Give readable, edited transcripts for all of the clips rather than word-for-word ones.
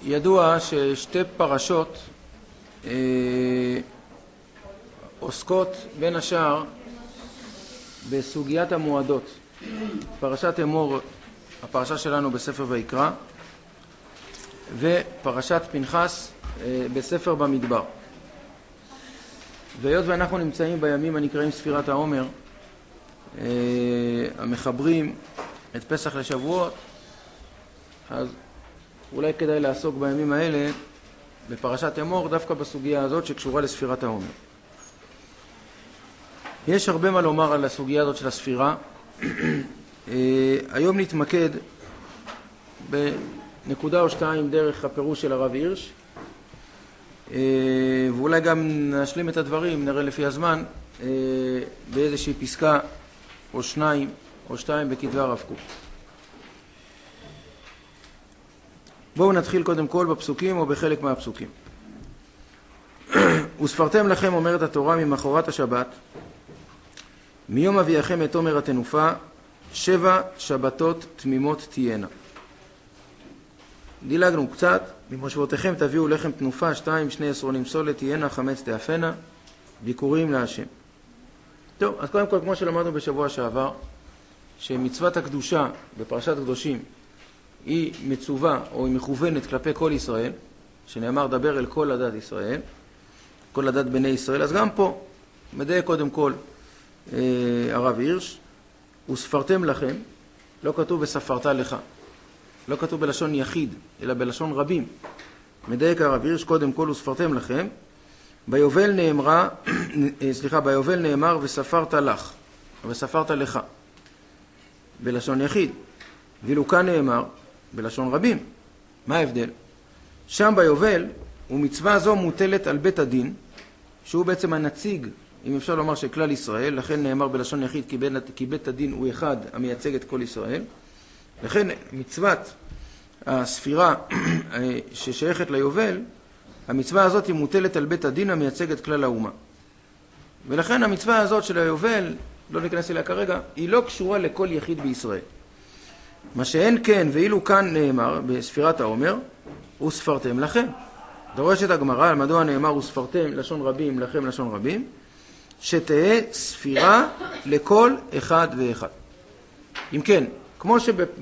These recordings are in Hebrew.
ידוע ששתי פרשות עוסקות בין השאר בסוגיית המועדות. פרשת אמור, הפרשה שלנו בספר ויקרא, ופרשת פנחס בספר במדבר. והיות ואנחנו נמצאים בימים הנקראים ספירת העומר, המחברים את פסח לשבועות, אז אולי כדאי לעסוק בימים האלה בפרשת אמור דווקא בסוגיה הזאת שקשורה לספירת העומר. יש הרבה מה לומר על הסוגיה הזאת של הספירה. היום נתמקד בנקודה או שתיים דרך הפירוש של הרב הירש, ואולי גם נשלים את הדברים, נראה לפי הזמן, באיזושהי פסקה או שתיים בכתבי הרב קוק. בואו נתחיל קודם כל בפסוקים או בחלק מהפסוקים. וספרתם לכם, אומרת התורה, ממחרת השבת, מיום אביאכם את עומר התנופה, 7 שבתות תמימות תהיינה. דילגנו קצת, ממושבותיכם תביאו לחם תנופה, 2 שני עשרונים סולת תהיינה, 5 תאפנה, ביקורים להשם. טוב, אז קודם כל, כמו שלמדנו בשבוע שעבר, שמצוות הקדושה בפרשת קדושים היא מצווה או היא מכוונת כלפי כל ישראל, שנאמר דבר אל כל עדת ישראל, כל עדת בני ישראל. אז גם פה מדייק קודם כל הרב הירש, וספרתם לכם, לא כתוב וספרת לך, לא כתוב בלשון יחיד אלא בלשון רבים. מדייק הרב הירש קודם כל וספרתם לכם. ביובל נאמר וספרת לך וספרת לך בלשון יחיד, ואילו כאן נאמר בלשון רבים. מה ההבדל? שם ביובל, ומצווה זו מוטלת על בית הדין, שהוא בעצם הנציג, אם אפשר לומר, של כלל ישראל, לכן נאמר בלשון יחיד כי בית הדין הוא אחד המייצג את כל ישראל. לכן מצוות הספירה ששייכת ליובל, המצווה הזאת היא מוטלת על בית הדין המייצג את כלל האומה. ולכן המצווה הזאת של היובל, לא ניכנס אליה כרגע, היא לא קשורה לכל יחיד בישראל. מה שאין כן, ואילו כאן נאמר בספירת העומר, וספרתם לכם. דורשת הגמרא על מדוע נאמר וספרתם לשון רבים לכם לשון רבים, שתהיה ספירה לכל אחד ואחד. אם כן, כמו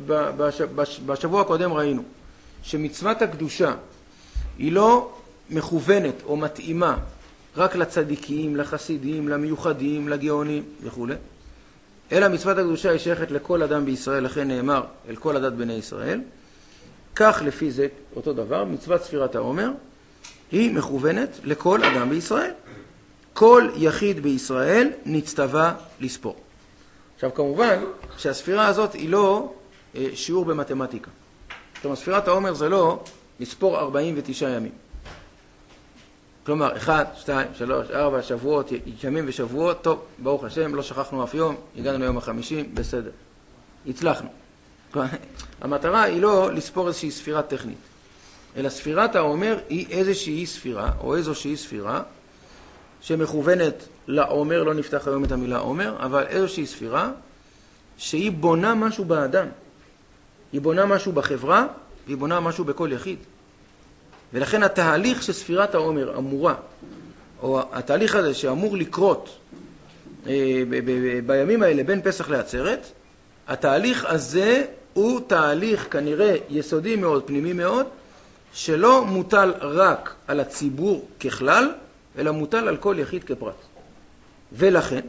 שבשבוע הקודם ראינו, שמצוות הקדושה היא לא מכוונת או מתאימה רק לצדיקים, לחסידים, למיוחדים, לגאונים וכו', אלא מצוות הקדושה היא שייכת לכל אדם בישראל, לכן נאמר אל כל עדת בני ישראל. כך לפי זה אותו דבר, מצוות ספירת העומר היא מכוונת לכל אדם בישראל. כל יחיד בישראל נצטווה לספור. עכשיו כמובן שהספירה הזאת היא לא שיעור במתמטיקה. כלומר ספירת העומר זה לא לספור 49 ימים. כלומר 1, 2, 3, 4 שבועות, ימים ושבועות, טוב, ברוך השם, לא שכחנו אף יום, הגענו ליום ה50, בסדר, הצלחנו. המטרה היא לא לספור איזושהי ספירה טכנית, אלא ספירת העומר היא איזושהי ספירה, או איזושהי ספירה, שמכוונת לעומר, לא נפתח היום את המילה עומר, אבל איזושהי ספירה שהיא בונה משהו באדם, היא בונה משהו בחברה, והיא בונה משהו בכל יחיד. ולכן התהליך שספירת העומר אמורה, או התהליך הזה שאמור לקרות בימים האלה בין פסח לעצרת, התהליך הזה הוא תהליך כנראה יסודי מאוד, פנימי מאוד, שלא מוטל רק על הציבור ככלל, אלא מוטל על כל יחיד כפרט. ולכן,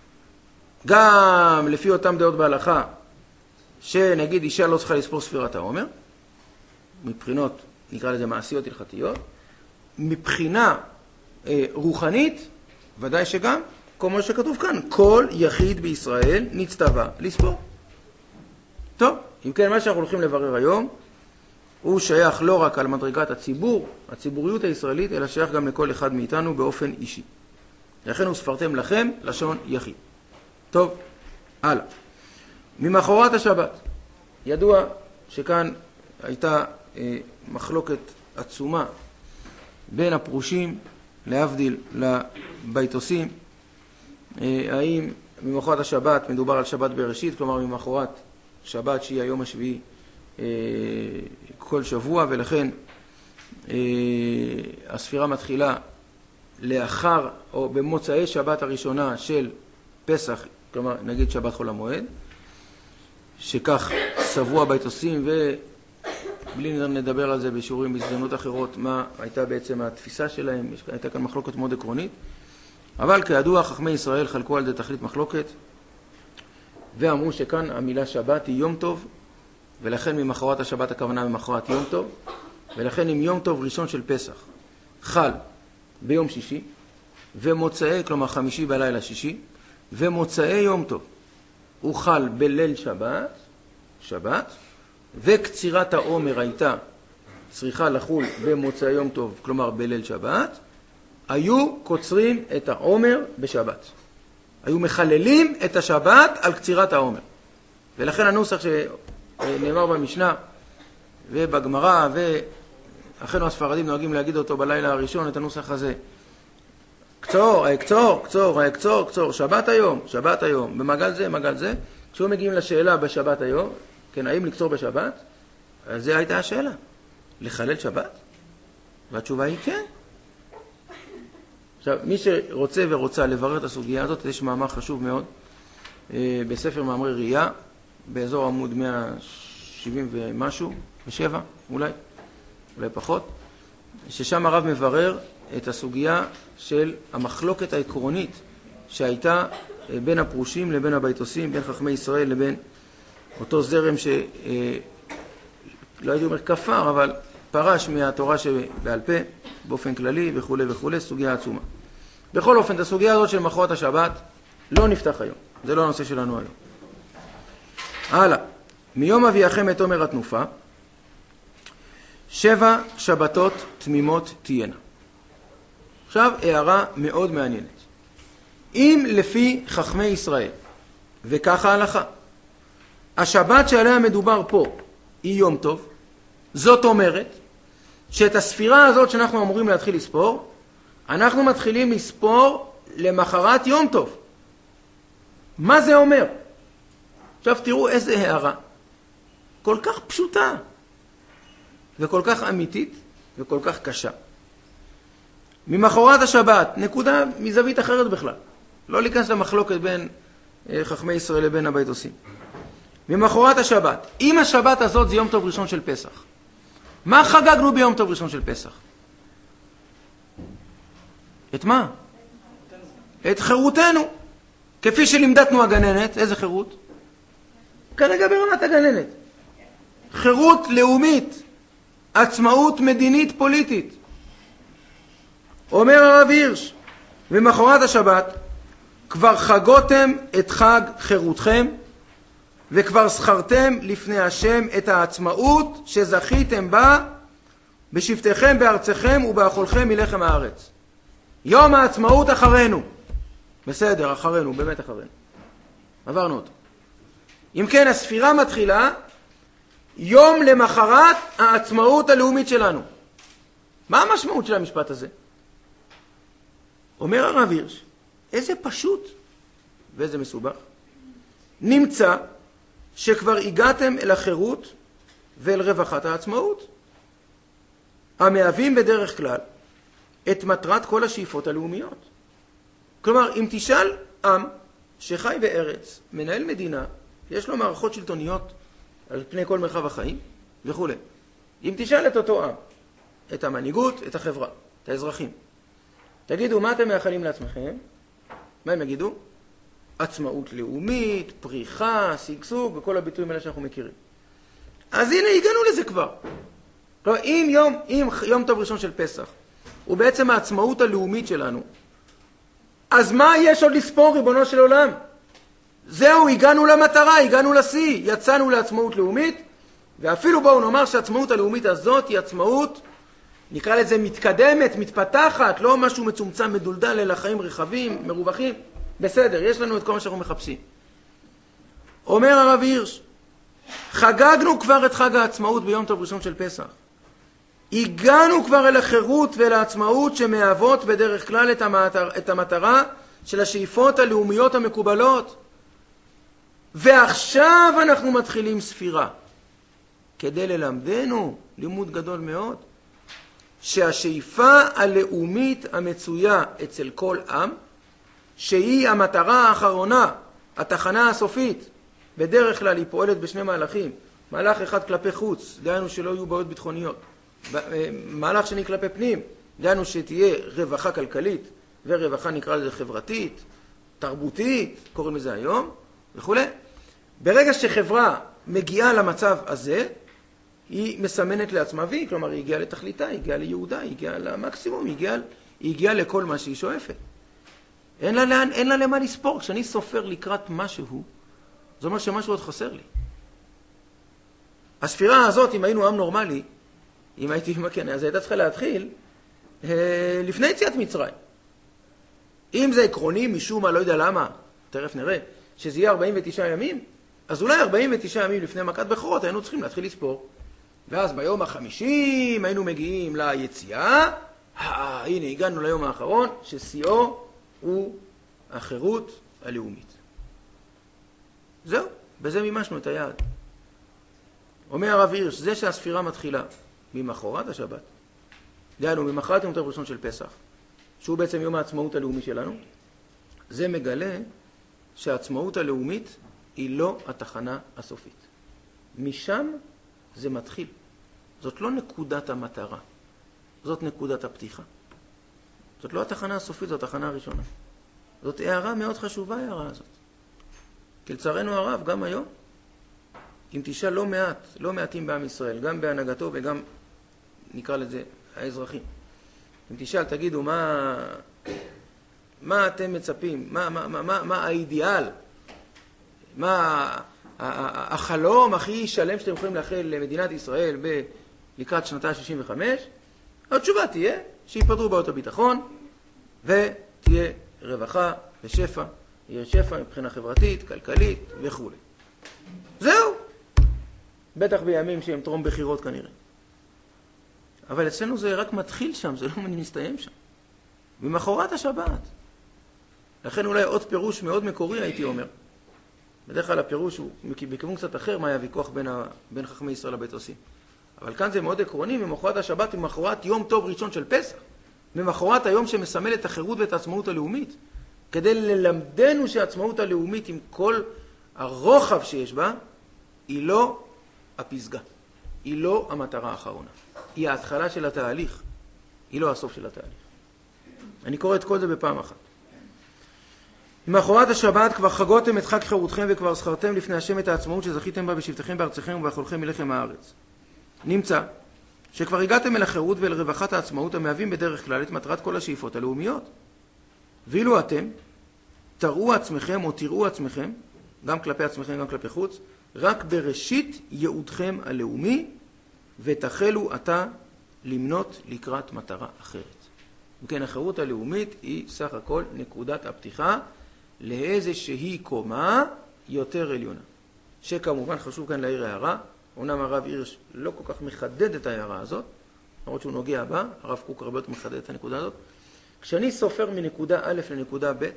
גם לפי אותם דעות בהלכה, שנגיד אישה לא צריכה לספור ספירת העומר, מבחינות נקרא לזה מעשיות הלכתיות, מבחינה רוחנית, ודאי שגם, כמו שכתוב כאן, כל יחיד בישראל נצטווה לספור. טוב, אם כן, מה שאנחנו הולכים לברר היום, הוא שייך לא רק על מדרגת הציבוריות הישראלית, אלא שייך גם לכל אחד מאיתנו באופן אישי. לכן וספרתם לכם לשון יחיד. טוב, הלאה. ממחרת השבת, ידוע שכאן הייתה מחלוקת עצומה בין הפרושים להבדיל לביתוסים, האם ממחרת השבת מדובר על שבת בראשית, כלומר ממחרת שבת שהיא היום השביעי כל שבוע, ולכן הספירה מתחילה לאחר או במוצאי שבת הראשונה של פסח, כלומר נגיד שבת חול המועד, שכך סברו הבית עושים, ובלי נדבר על זה בשיעורים בהזדמנות אחרות מה הייתה בעצם התפיסה שלהם. הייתה כאן מחלוקת מאוד עקרונית, אבל כידוע חכמי ישראל חלקו על זה תכלית מחלוקת ואמרו שכאן המילה שבת היא יום טוב, ולכן ממחרת השבת הכוונה ממחרת יום טוב, ולכן אם יום טוב ראשון של פסח חל ביום שישי, ומוצאי, כלומר חמישי בלילה שישי, ומוצאי יום טוב הוא חל בליל שבת, וקצירת העומר הייתה צריכה לחול במוצאי יום טוב, כלומר בליל שבת, היו קוצרים את העומר בשבת. היו מחללים את השבת על קצירת העומר. ולכן הנוסח שנאמר במשנה ובגמרא, ואחינו הספרדים נוהגים להגיד אותו בלילה הראשון, את הנוסח הזה. קצור, שבת היום, במעגל זה. כשהוא מגיעים לשאלה בשבת היום, כן, האם לקצור בשבת? אז זה הייתה השאלה. לחלל שבת? והתשובה היא כן. עכשיו, מי שרוצה ורוצה לברר את הסוגיה הזאת, יש מאמר חשוב מאוד בספר מאמרי ראייה, באזור עמוד 170 ומשהו, ו7 אולי פחות, ששם הרב מברר את הסוגיה של המחלוקת העקרונית שהייתה בין הפרושים לבין הבית עושים, בין חכמי ישראל לבין אותו זרם שלא הייתי אומר כפר, אבל פרש מהתורה שבעל פה באופן כללי וכו', סוגיה עצומה. בכל אופן, את הסוגיה הזאת של מחרת השבת לא נפתח היום. זה לא הנושא שלנו היום. הלאה. מיום אביאכם את עומר התנופה, 7 שבתות תמימות תהיינה. עכשיו, הערה מאוד מעניינת. אם לפי חכמי ישראל, וככה ההלכה, השבת שעליה מדובר פה היא יום טוב, זאת אומרת שאת הספירה הזאת שאנחנו אמורים להתחיל לספור, אנחנו מתחילים לספור למחרת יום טוב. מה זה אומר? עכשיו תראו איזה הערה. כל כך פשוטה, וכל כך אמיתית, וכל כך קשה. ממחרת השבת, נקודה מזווית אחרת בכלל. לא להיכנס למחלוקת בין חכמי ישראל לבין הבית עושים. ממחרת השבת, אם השבת הזאת זה יום טוב ראשון של פסח, מה חגגנו ביום טוב ראשון של פסח? את מה? את חירותנו. כפי שלימדתנו הגננת, איזה חירות? כרגע ברמת הגננת. חירות לאומית, עצמאות מדינית פוליטית. אומר הרב הירש, במחרת השבת, כבר חגותם את חג חירותכם, וכבר זכרתם לפני השם את העצמאות שזכיתם בה בשבתכם בארצכם ובאכולכם מלחם הארץ. יום העצמאות אחרינו. בסדר, אחרינו, באמת אחרינו. עברנו אותו. אם כן, הספירה מתחילה יום למחרת העצמאות הלאומית שלנו. מה המשמעות של המשפט הזה? אומר הרב הירש, איזה פשוט ואיזה מסובך. נמצא שכבר הגעתם אל החירות ואל רווחת העצמאות, המהווים בדרך כלל את מטרת כל השאיפות הלאומיות. כלומר, אם תשאל עם שחי בארץ, מנהל מדינה, יש לו מערכות שלטוניות על פני כל מרחב החיים וכו'. אם תשאל את אותו עם, את המנהיגות, את החברה, את האזרחים, תגידו, מה אתם מאחלים לעצמכם? מה הם יגידו? עצמאות לאומית, פריחה, שגשוג וכל הביטויים האלה שאנחנו מכירים. אז הנה, הגענו לזה כבר. כלומר, אם יום טוב ראשון של פסח הוא בעצם העצמאות הלאומית שלנו, אז מה יש עוד לספור, ריבונו של עולם? זהו, הגענו למטרה, הגענו לשיא, יצאנו לעצמאות לאומית, ואפילו בואו נאמר שהעצמאות הלאומית הזאת היא עצמאות, נקרא לזה מתקדמת, מתפתחת, לא משהו מצומצם מדולדל, אלא חיים רחבים, מרווחים. בסדר, יש לנו את כל מה שאנחנו מחפשים. אומר הרב הירש, חגגנו כבר את חג העצמאות ביום טוב ראשון של פסח. הגענו כבר אל החירות ואל העצמאות שמהוות בדרך כלל את המטרה של השאיפות הלאומיות המקובלות. ועכשיו אנחנו מתחילים ספירה, כדי ללמדנו לימוד גדול מאוד. שהשאיפה הלאומית המצויה אצל כל עם, שהיא המטרה האחרונה, התחנה הסופית, בדרך כלל היא פועלת בשני מהלכים. מהלך אחד כלפי חוץ, דהיינו שלא יהיו בעיות ביטחוניות. מהלך שני כלפי פנים, דהיינו שתהיה רווחה כלכלית, ורווחה נקרא לזה חברתית, תרבותית, קוראים לזה היום, וכו'. ברגע שחברה מגיעה למצב הזה, היא מסמנת לעצמה וי, כלומר היא הגיעה לתכליתה, היא הגיעה ליהודה, היא הגיעה למקסימום, היא הגיעה לכל מה שהיא שואפת. אין לה למה לספור. כשאני סופר לקראת משהו, זה אומר שמשהו עוד חסר לי. הספירה הזאת, אם היינו עם נורמלי, אם הייתי מכן, אז הייתה צריכה להתחיל לפני יציאת מצרים. אם זה עקרוני, משום מה, לא יודע למה, תכף נראה, שזה יהיה 49 ימים, אז אולי 49 ימים לפני מכת בכורות היינו צריכים להתחיל לספור. ואז ביום ה-50 היינו מגיעים ליציאה, הנה הגענו ליום האחרון, ששיאו הוא החירות הלאומית. זהו, בזה מימשנו את היעד. אומר הרב הירש, זה שהספירה מתחילה ממחרת השבת, דהיינו ממחרת יום טוב ראשון של פסח, שהוא בעצם יום העצמאות הלאומי שלנו, זה מגלה שהעצמאות הלאומית היא לא התחנה הסופית. משם זה מתחיל. זאת לא נקודת המטרה, זאת נקודת הפתיחה. זאת לא התחנה הסופית, זאת התחנה הראשונה. זאת הערה מאוד חשובה, הערה הזאת. כי לצערנו הרב, גם היום, אם תשאל לא מעטים בעם ישראל, גם בהנהגתו וגם נקרא לזה האזרחים. אם תשאל, תגידו, מה אתם מצפים? מה האידיאל? מה החלום הכי שלם שאתם יכולים לאחל למדינת ישראל לקראת שנתה 65? התשובה תהיה שיפתרו בעיות הביטחון ותהיה רווחה ושפע, יהיה שפע מבחינה חברתית, כלכלית וכו'. זהו. בטח בימים שהם טרום בחירות כנראה. אבל אצלנו זה רק מתחיל שם, זה לא מסתיים שם. במחרת השבת. לכן אולי עוד פירוש מאוד מקורי הייתי אומר. בדרך כלל הפירוש הוא בכיוון קצת אחר, מה היה ויכוח בין חכמי ישראל לבית עושים. אבל כאן זה מאוד עקרוני, ממחרת השבת ומחרת יום טוב ראשון של פסח. ממחרת היום שמסמל את החירות ואת העצמאות הלאומית. כדי ללמדנו שהעצמאות הלאומית עם כל הרוחב שיש בה, היא לא הפסגה. היא לא המטרה האחרונה. היא ההתחלה של התהליך. היא לא הסוף של התהליך. אני קורא את כל זה בפעם אחת. ממחרת השבת כבר חגותם את חג חירותכם וכבר זכרתם לפני השם את העצמאות שזכיתם בה בשבתכם בארצכם ובאכולכם מלחם הארץ. נמצא שכבר הגעתם אל החירות ואל רווחת העצמאות המהווים בדרך כלל את מטרת כל השאיפות הלאומיות. ואילו אתם תראו עצמכם או תראו עצמכם, גם כלפי עצמכם גם כלפי חוץ, רק בראשית ייעודכם הלאומי, ותחלו עתה למנות לקראת מטרה אחרת. וכן, החירות הלאומית היא סך הכל נקודת הפתיחה לאיזושהי קומה יותר עליונה. שכמובן חשוב כאן להעיר הערה, אומנם הרב הירש לא כל כך מחדד את ההערה הזאת, למרות שהוא נוגע בה, הרב קוק הרבה יותר מחדד את הנקודה הזאת. כשאני סופר מנקודה א' לנקודה ב',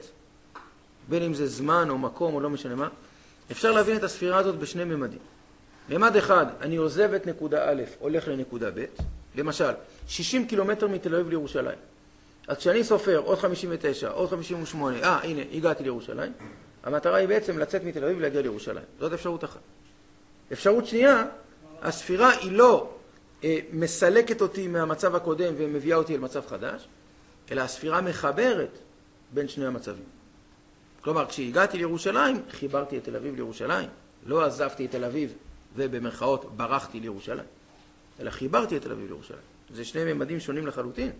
בין אם זה זמן או מקום או לא משנה מה, אפשר להבין את הספירה הזאת בשני ממדים. ממד אחד, אני עוזב את נקודה א', הולך לנקודה ב', למשל, 60 קילומטר מתל אביב לירושלים. אז כשאני סופר עוד 59, עוד 58, הנה, הגעתי לירושלים, המטרה היא בעצם לצאת מתל אביב ולהגיע לירושלים. זאת אפשרות אחת. אפשרות שנייה, הספירה היא לא מסלקת אותי מהמצב הקודם ומביאה אותי אל מצב חדש, אלא הספירה מחברת בין שני המצבים. כלומר, כשהגעתי לירושלים, חיברתי את תל אביב לירושלים. לא עזבתי את תל אביב ובמרכאות ברחתי לירושלים, אלא חיברתי את תל אביב לירושלים. זה שני ממדים שונים לחלוטין.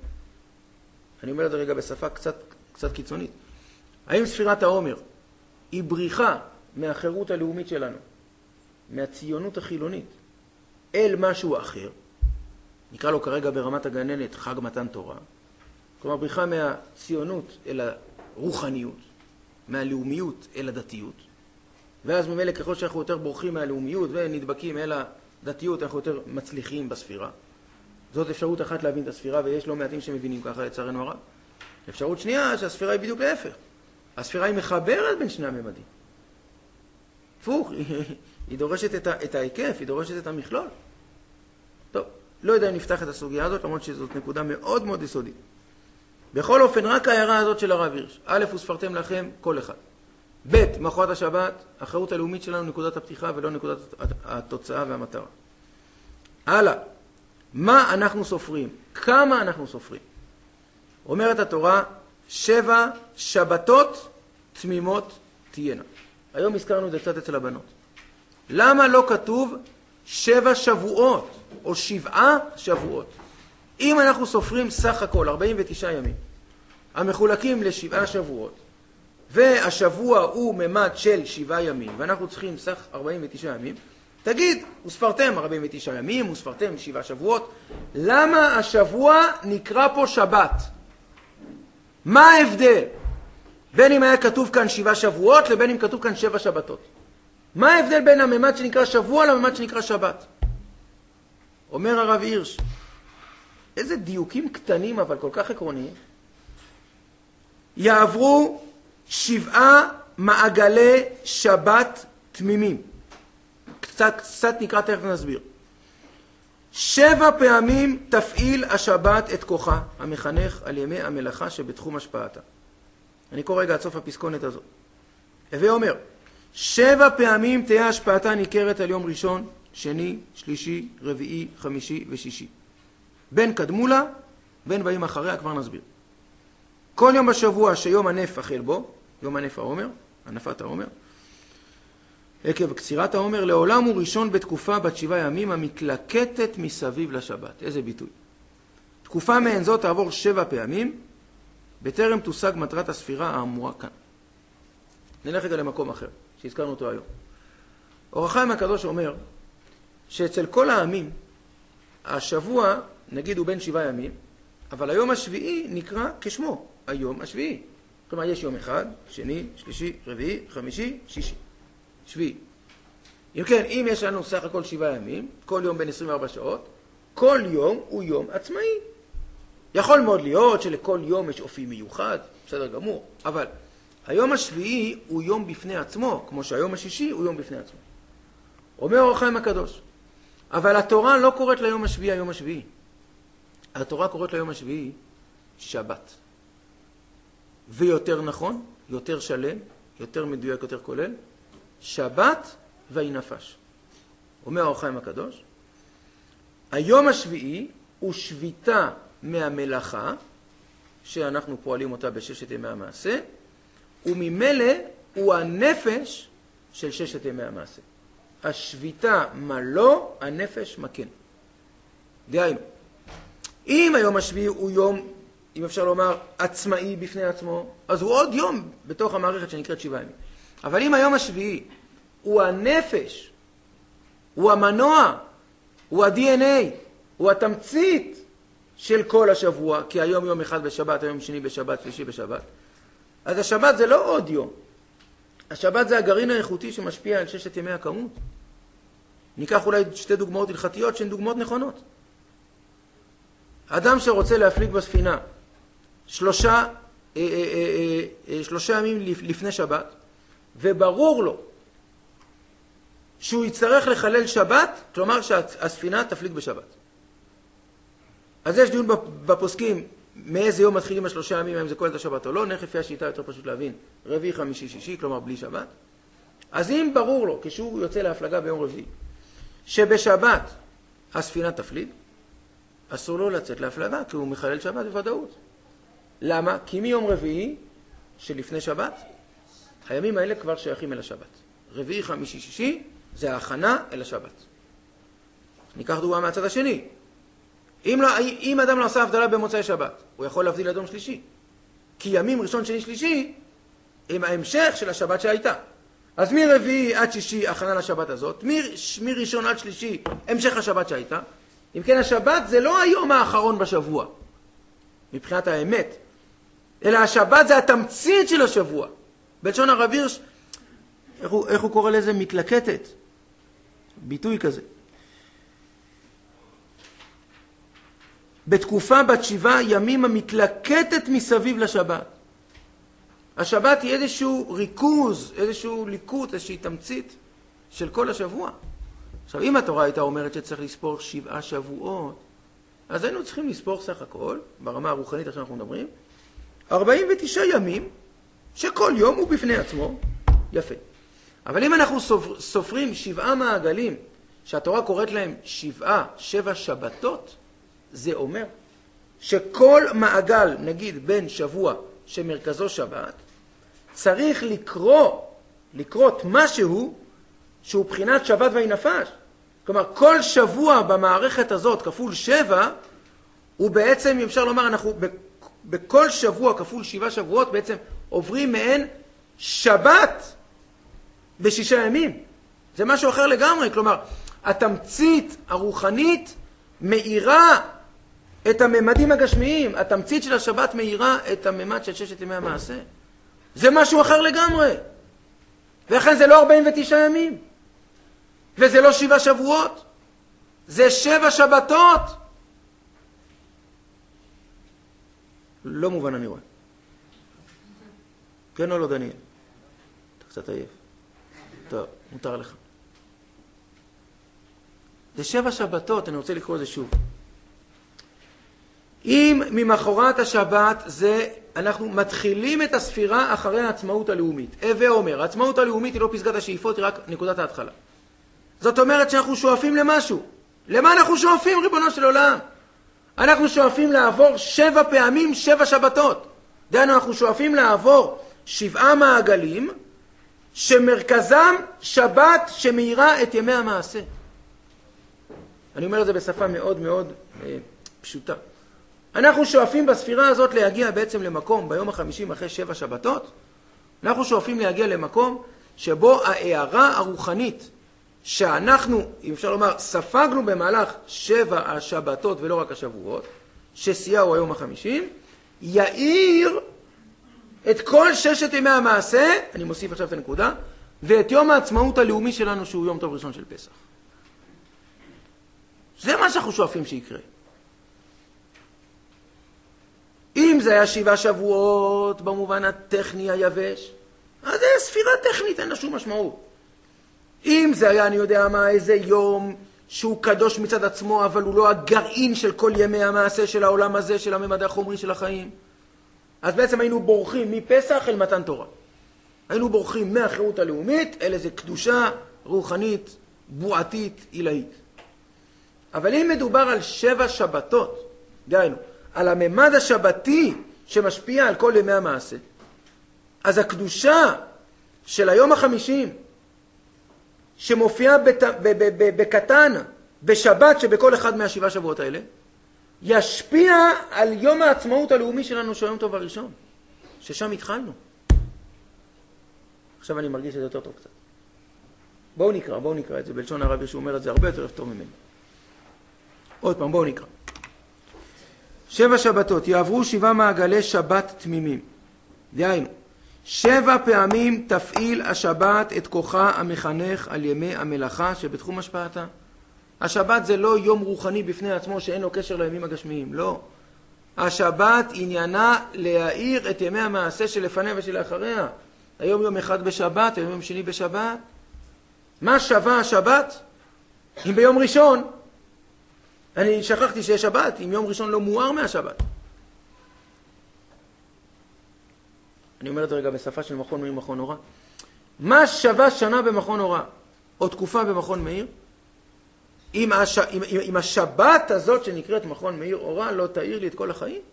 אני אומר את זה רגע בשפה קצת קיצונית. האם ספירת העומר היא בריחה מהחירות הלאומית שלנו, מהציונות החילונית, אל משהו אחר? נקרא לו כרגע ברמת הגננת חג מתן תורה. כלומר, בריחה מהציונות אל הרוחניות, מהלאומיות אל הדתיות. ואז ממילא ככל שאנחנו יותר בורחים מהלאומיות ונדבקים אל הדתיות, אנחנו יותר מצליחים בספירה. זאת אפשרות אחת להבין את הספירה, ויש לא מעטים שמבינים ככה לצערנו הרב. אפשרות שנייה, שהספירה היא בדיוק להפך. הספירה היא מחברת בין שני הממדים. הפוך, היא דורשת את ההיקף, היא דורשת את המכלול. טוב, לא יודע אם נפתח את הסוגיה הזאת, למרות שזאת נקודה מאוד מאוד יסודית. בכל אופן, רק ההערה הזאת של הרב הירש. א', וספרתם לכם כל אחד. ב', מחרת השבת, האחריות הלאומית שלנו נקודת הפתיחה ולא נקודת התוצאה והמטרה. הלאה, מה אנחנו סופרים? כמה אנחנו סופרים? אומרת התורה, 7 שבתות תמימות תהיינה. היום הזכרנו את זה קצת אצל הבנות. למה לא כתוב 7 שבועות או 7 שבועות? אם אנחנו סופרים סך הכל 49 ימים, המחולקים ל7 שבועות, והשבוע הוא ממד של 7 ימים, ואנחנו צריכים סך 49 ימים, תגיד, וספרתם 49 ימים, וספרתם 7 שבועות, למה השבוע נקרא פה שבת? מה ההבדל? בין אם היה כתוב כאן 7 שבועות, לבין אם כתוב כאן 7 שבתות. מה ההבדל בין הממד שנקרא שבוע לממד שנקרא שבת? אומר הרב הירש, איזה דיוקים קטנים אבל כל כך עקרוניים. יעברו 7 מעגלי שבת תמימים. קצת נקרא, תכף נסביר. 7 פעמים תפעיל השבת את כוחה המחנך על ימי המלאכה שבתחום השפעתה. אני קורא רגע עד סוף הפסקונת הזאת. ואומר, 7 פעמים תהיה השפעתה ניכרת על יום ראשון, שני, שלישי, רביעי, חמישי ושישי. בין קדמו לה, בין באים אחריה, כבר נסביר. כל יום בשבוע שיום הנף החל בו, יום הנף העומר, הנפת העומר, עקב קצירת העומר, לעולם הוא ראשון בתקופה בת 7 ימים המתלקטת מסביב לשבת. איזה ביטוי. תקופה מעין זאת תעבור 7 פעמים, בטרם תושג מטרת הספירה האמורה כאן. נלך רגע למקום אחר, שהזכרנו אותו היום. אור החיים הקדוש אומר, שאצל כל העמים, השבוע, נגיד, הוא בין 7 ימים, אבל היום השביעי נקרא כשמו, היום השביעי. כלומר, יש יום אחד, שני, שלישי, רביעי, חמישי, שישי. שביעי. אם כן, אם יש לנו סך הכל 7 ימים, כל יום בין 24 שעות, כל יום הוא יום עצמאי. יכול מאוד להיות שלכל יום יש אופי מיוחד, בסדר גמור, אבל היום השביעי הוא יום בפני עצמו, כמו שהיום השישי הוא יום בפני עצמו. אומר אור החיים הקדוש, אבל התורה לא קוראת ליום השביעי היום השביעי. התורה קוראת ליום השביעי שבת. ויותר נכון, יותר שלם, יותר מדויק, יותר כולל, שבת וינפש. אומר אור החיים הקדוש, היום השביעי הוא שביתה מהמלאכה, שאנחנו פועלים אותה בששת ימי המעשה, וממילא הוא הנפש של ששת ימי המעשה. השביתה מה לא, הנפש מה כן. דהיינו, אם היום השביעי הוא יום, אם אפשר לומר, עצמאי בפני עצמו, אז הוא עוד יום בתוך המערכת שנקראת 7 ימים. אבל אם היום השביעי הוא הנפש, הוא המנוע, הוא ה-DNA, הוא התמצית של כל השבוע, כי היום יום אחד בשבת, היום שני בשבת, שלישי בשבת, אז השבת זה לא עוד יום. השבת זה הגרעין האיכותי שמשפיע על 6 ימי הכמות. ניקח אולי 2 דוגמאות הלכתיות שהן דוגמאות נכונות. אדם שרוצה להפליג בספינה 3 ימים לפני שבת, וברור לו שהוא יצטרך לחלל שבת, כלומר שהספינה תפליג בשבת. אז יש דיון בפוסקים מאיזה יום מתחילים 3 ימים, האם זה כולל את השבת או לא. נלך לפי השיטה יותר פשוט להבין, רביעי, חמישי, שישי, כלומר בלי שבת. אז אם ברור לו, כשהוא יוצא להפלגה ביום רביעי, שבשבת הספינה תפליג, אסור לו לצאת להפלגה, כי הוא מחלל שבת בוודאות. למה? כי מיום רביעי שלפני שבת, הימים האלה כבר שייכים אל השבת. רביעי, חמישי, שישי, זה ההכנה אל השבת. ניקח דוגמה מהצד השני. אם אדם לא עשה הבדלה במוצאי שבת, הוא יכול להבדיל עד יום שלישי. כי ימים ראשון, שני, שלישי, הם ההמשך של השבת שהייתה. אז מרביעי עד שישי, הכנה לשבת הזאת. מראשון עד שלישי, המשך השבת שהייתה. אם כן, השבת זה לא היום האחרון בשבוע, מבחינת האמת, אלא השבת זה התמצית של השבוע. בלשון הרב הירש, איך הוא קורא לזה? מתלקטת. ביטוי כזה. בתקופה בת 7 ימים המתלקטת מסביב לשבת. השבת היא איזשהו ריכוז, איזשהו ליקוט, איזושהי תמצית של כל השבוע. עכשיו, אם התורה הייתה אומרת שצריך לספור 7 שבועות, אז היינו צריכים לספור סך הכל, ברמה הרוחנית עכשיו אנחנו מדברים, 49 ימים, שכל יום הוא בפני עצמו. יפה. אבל אם אנחנו סופרים 7 מעגלים, שהתורה קוראת להם 7 שבתות, זה אומר שכל מעגל, נגיד בין שבוע שמרכזו שבת, צריך לקרות משהו שהוא בחינת שבת והיא נפש. כלומר, כל שבוע במערכת הזאת כפול 7, הוא בעצם, אפשר לומר, אנחנו בכל שבוע כפול 7 שבועות בעצם עוברים מהן שבת ב6 ימים. זה משהו אחר לגמרי. כלומר, התמצית הרוחנית מאירה את הממדים הגשמיים. התמצית של השבת מאירה את הממד של 6 ימי המעשה. זה משהו אחר לגמרי. ולכן זה לא 49 ימים. וזה לא 7 שבועות. זה 7 שבתות. לא מובן אני רואה. כן או לא, דניאל? אתה קצת עייף. טוב, מותר לך. זה 7 שבתות, אני רוצה לקרוא את זה שוב. אם ממחרת השבת אנחנו מתחילים את הספירה אחרי העצמאות הלאומית. ואומר, העצמאות הלאומית היא לא פסגת השאיפות, היא רק נקודת ההתחלה. זאת אומרת שאנחנו שואפים למשהו. למה אנחנו שואפים, ריבונו של עולם? אנחנו שואפים לעבור 7 פעמים 7 שבתות. דהיינו, אנחנו שואפים לעבור 7 מעגלים שמרכזם שבת שמאירה את ימי המעשה. אני אומר את זה בשפה מאוד מאוד פשוטה. אנחנו שואפים בספירה הזאת להגיע בעצם למקום, ביום ה-50 אחרי 7 שבתות, אנחנו שואפים להגיע למקום שבו ההערה הרוחנית שאנחנו, אם אפשר לומר, ספגנו במהלך 7 השבתות ולא רק השבועות, שסייעו היום ה-50, יאיר את כל 6 ימי המעשה, אני מוסיף עכשיו את הנקודה, ואת יום העצמאות הלאומי שלנו שהוא יום טוב ראשון של פסח. זה מה שאנחנו שואפים שיקרה. אם זה היה 7 שבועות במובן הטכני היבש, אז זה ספירה טכנית, אין לה שום משמעות. אם זה היה, אני יודע מה, איזה יום שהוא קדוש מצד עצמו, אבל הוא לא הגרעין של כל ימי המעשה של העולם הזה, של הממד החומרי של החיים, אז בעצם היינו בורחים מפסח אל מתן תורה. היינו בורחים מהחירות הלאומית אל איזו קדושה רוחנית, בועתית, עילאית. אבל אם מדובר על 7 שבתות, דהיינו, על הממד השבתי שמשפיע על כל ימי המעשה, אז הקדושה של היום ה-50, שמופיעה בקטן, בשבת שבכל אחד מה7 שבועות האלה, ישפיע על יום העצמאות הלאומי שלנו שהיום טוב הראשון, ששם התחלנו. עכשיו אני מרגיש את זה יותר טוב קצת. בואו נקרא את זה בלשון הרבי שהוא אומר את זה הרבה יותר טוב ממני. עוד פעם, בואו נקרא. 7 שבתות, יעברו 7 מעגלי שבת תמימים. דהיינו, 7 פעמים תפעיל השבת את כוחה המחנך על ימי המלאכה שבתחום השפעתה. השבת זה לא יום רוחני בפני עצמו שאין לו קשר לימים הגשמיים, לא. השבת עניינה להאיר את ימי המעשה שלפניה ושלאחריה. היום יום אחד בשבת, היום יום שני בשבת. מה שווה השבת? אם ביום ראשון, אני שכחתי שיש שבת, אם יום ראשון לא מואר מהשבת. אני אומר את זה רגע בשפה של מכון מאיר, מכון אורה. מה שווה שנה במכון אורה, או תקופה במכון מאיר, אם השבת הזאת שנקראת מכון מאיר אורה לא תאיר לי את כל החיים?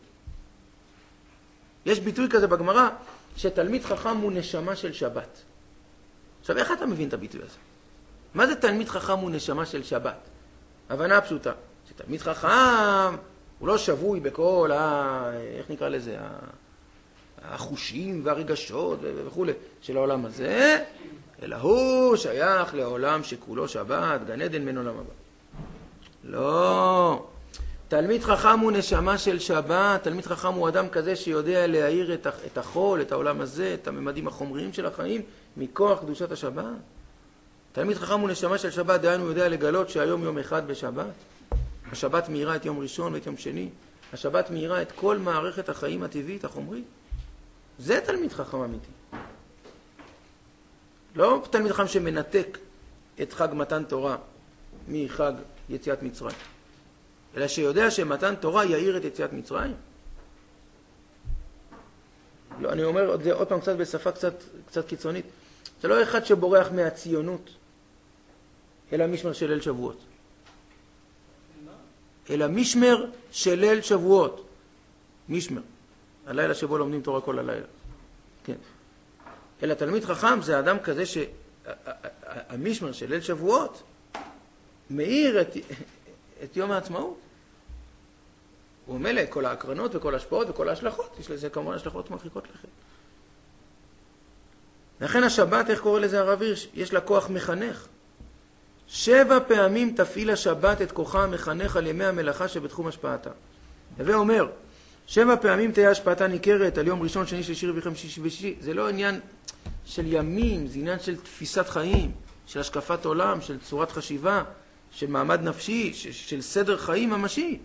יש ביטוי כזה בגמרא, שתלמיד חכם הוא נשמה של שבת. עכשיו, איך אתה מבין את הביטוי הזה? מה זה תלמיד חכם הוא נשמה של שבת? הבנה פשוטה. שתלמיד חכם הוא לא שבוי בכל איך נקרא לזה? החושים והרגשות וכו' של העולם הזה, אלא הוא שייך לעולם שכולו שבת, גן עדן מן עולם הבא. לא. תלמיד חכם הוא נשמה של שבת, תלמיד חכם הוא אדם כזה שיודע להאיר את החול, את העולם הזה, את הממדים החומריים של החיים, מכוח קדושת השבת. תלמיד חכם הוא נשמה של שבת, דהיינו הוא יודע לגלות שהיום יום אחד בשבת. השבת מאירה את יום ראשון ואת יום שני. השבת מאירה את כל מערכת החיים הטבעית, החומרית. זה תלמיד חכם אמיתי. לא תלמיד חכם שמנתק את חג מתן תורה מחג יציאת מצרים. אלא שיודע שמתן תורה יאיר את יציאת מצרים. לא, אני אומר את זה עוד פעם קצת בשפה קצת קיצונית. זה לא אחד שבורח מהציונות, אלא משמר של ליל שבועות. אלא משמר של ליל שבועות. משמר. הלילה שבו לומדים תורה כל הלילה. כן. אלא תלמיד חכם זה אדם כזה שהמשמר של ליל שבועות מאיר את יום העצמאות. הוא מלא כל ההקרנות וכל ההשפעות וכל ההשלכות. יש לזה כמובן השלכות מרחיקות לכת. לכן השבת, איך קורא לזה הרב הירש? יש לה כוח מחנך. 7 פעמים תפעיל השבת את כוחה המחנך על ימי המלאכה שבתחום השפעתה. הווה אומר, 7 פעמים תהיה השפעתה ניכרת על יום ראשון, שני, שלישי, רביעי, חמישי ושישי. זה לא עניין של ימים, זה עניין של תפיסת חיים, של השקפת עולם, של צורת חשיבה, של מעמד נפשי, של סדר חיים ממשי.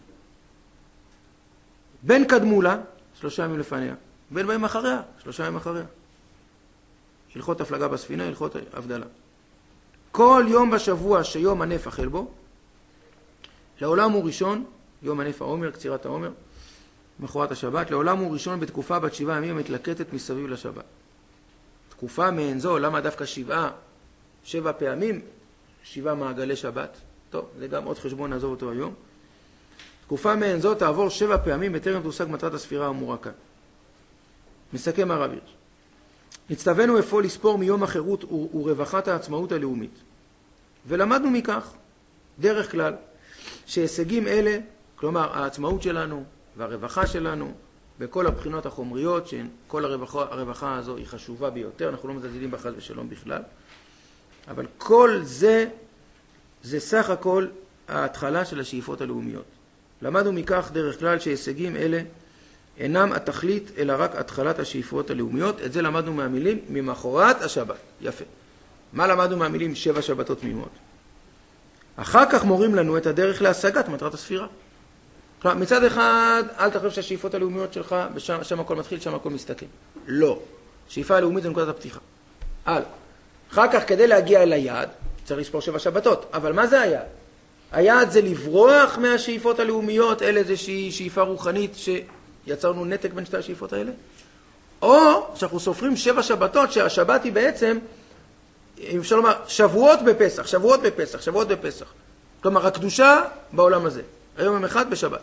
בין קדמו לה, 3 ימים לפניה, בין בהם אחריה, 3 ימים אחריה. הלכות הפלגה בספינה, הלכות הבדלה. כל יום בשבוע שיום הנף החל בו, לעולם הוא ראשון, יום הנף העומר, קצירת העומר, מחרת השבת, לעולם הוא ראשון בתקופה בת 7 ימים המתלקטת מסביב לשבת. תקופה מעין זו, למה דווקא 7 פעמים, 7 מעגלי שבת? טוב, זה גם עוד חשבון, נעזוב אותו היום. תקופה מעין זו תעבור 7 פעמים בטרם תושג מטרת הספירה האמורה כאן. מסכם הרב הירש. נצטווינו אפוא לספור מיום החירות ורווחת העצמאות הלאומית. ולמדנו מכך, דרך כלל, שהישגים אלה, כלומר העצמאות שלנו והרווחה שלנו, בכל הבחינות החומריות, שכל הרווחה הזו היא חשובה ביותר, אנחנו לא מזלזלים בחס ושלום בכלל, אבל כל זה סך הכל ההתחלה של השאיפות הלאומיות. למדנו מכך דרך כלל שהישגים אלה אינם התכלית, אלא רק התחלת השאיפות הלאומיות. את זה למדנו מהמילים ממחרת השבת. יפה. מה למדנו מהמילים 7 שבתות תמימות? אחר כך מורים לנו את הדרך להשגת מטרת הספירה. כלומר, מצד אחד, אל תחשוב שהשאיפות הלאומיות שלך, שם הכל מתחיל, שם הכל מסתכם. לא. שאיפה הלאומית זה נקודת הפתיחה. אחר כך, כדי להגיע אל היעד, צריך לספור 7 שבתות. אבל מה זה היעד? היעד זה לברוח מהשאיפות הלאומיות, אלה איזושהי שאיפה רוחנית שיצרנו נתק בין שתי השאיפות האלה. או שאנחנו סופרים 7 שבתות, שהשבת היא בעצם, אם אפשר לומר, שבועות בפסח. כלומר, הקדושה בעולם הזה. היום הם אחד בשבת.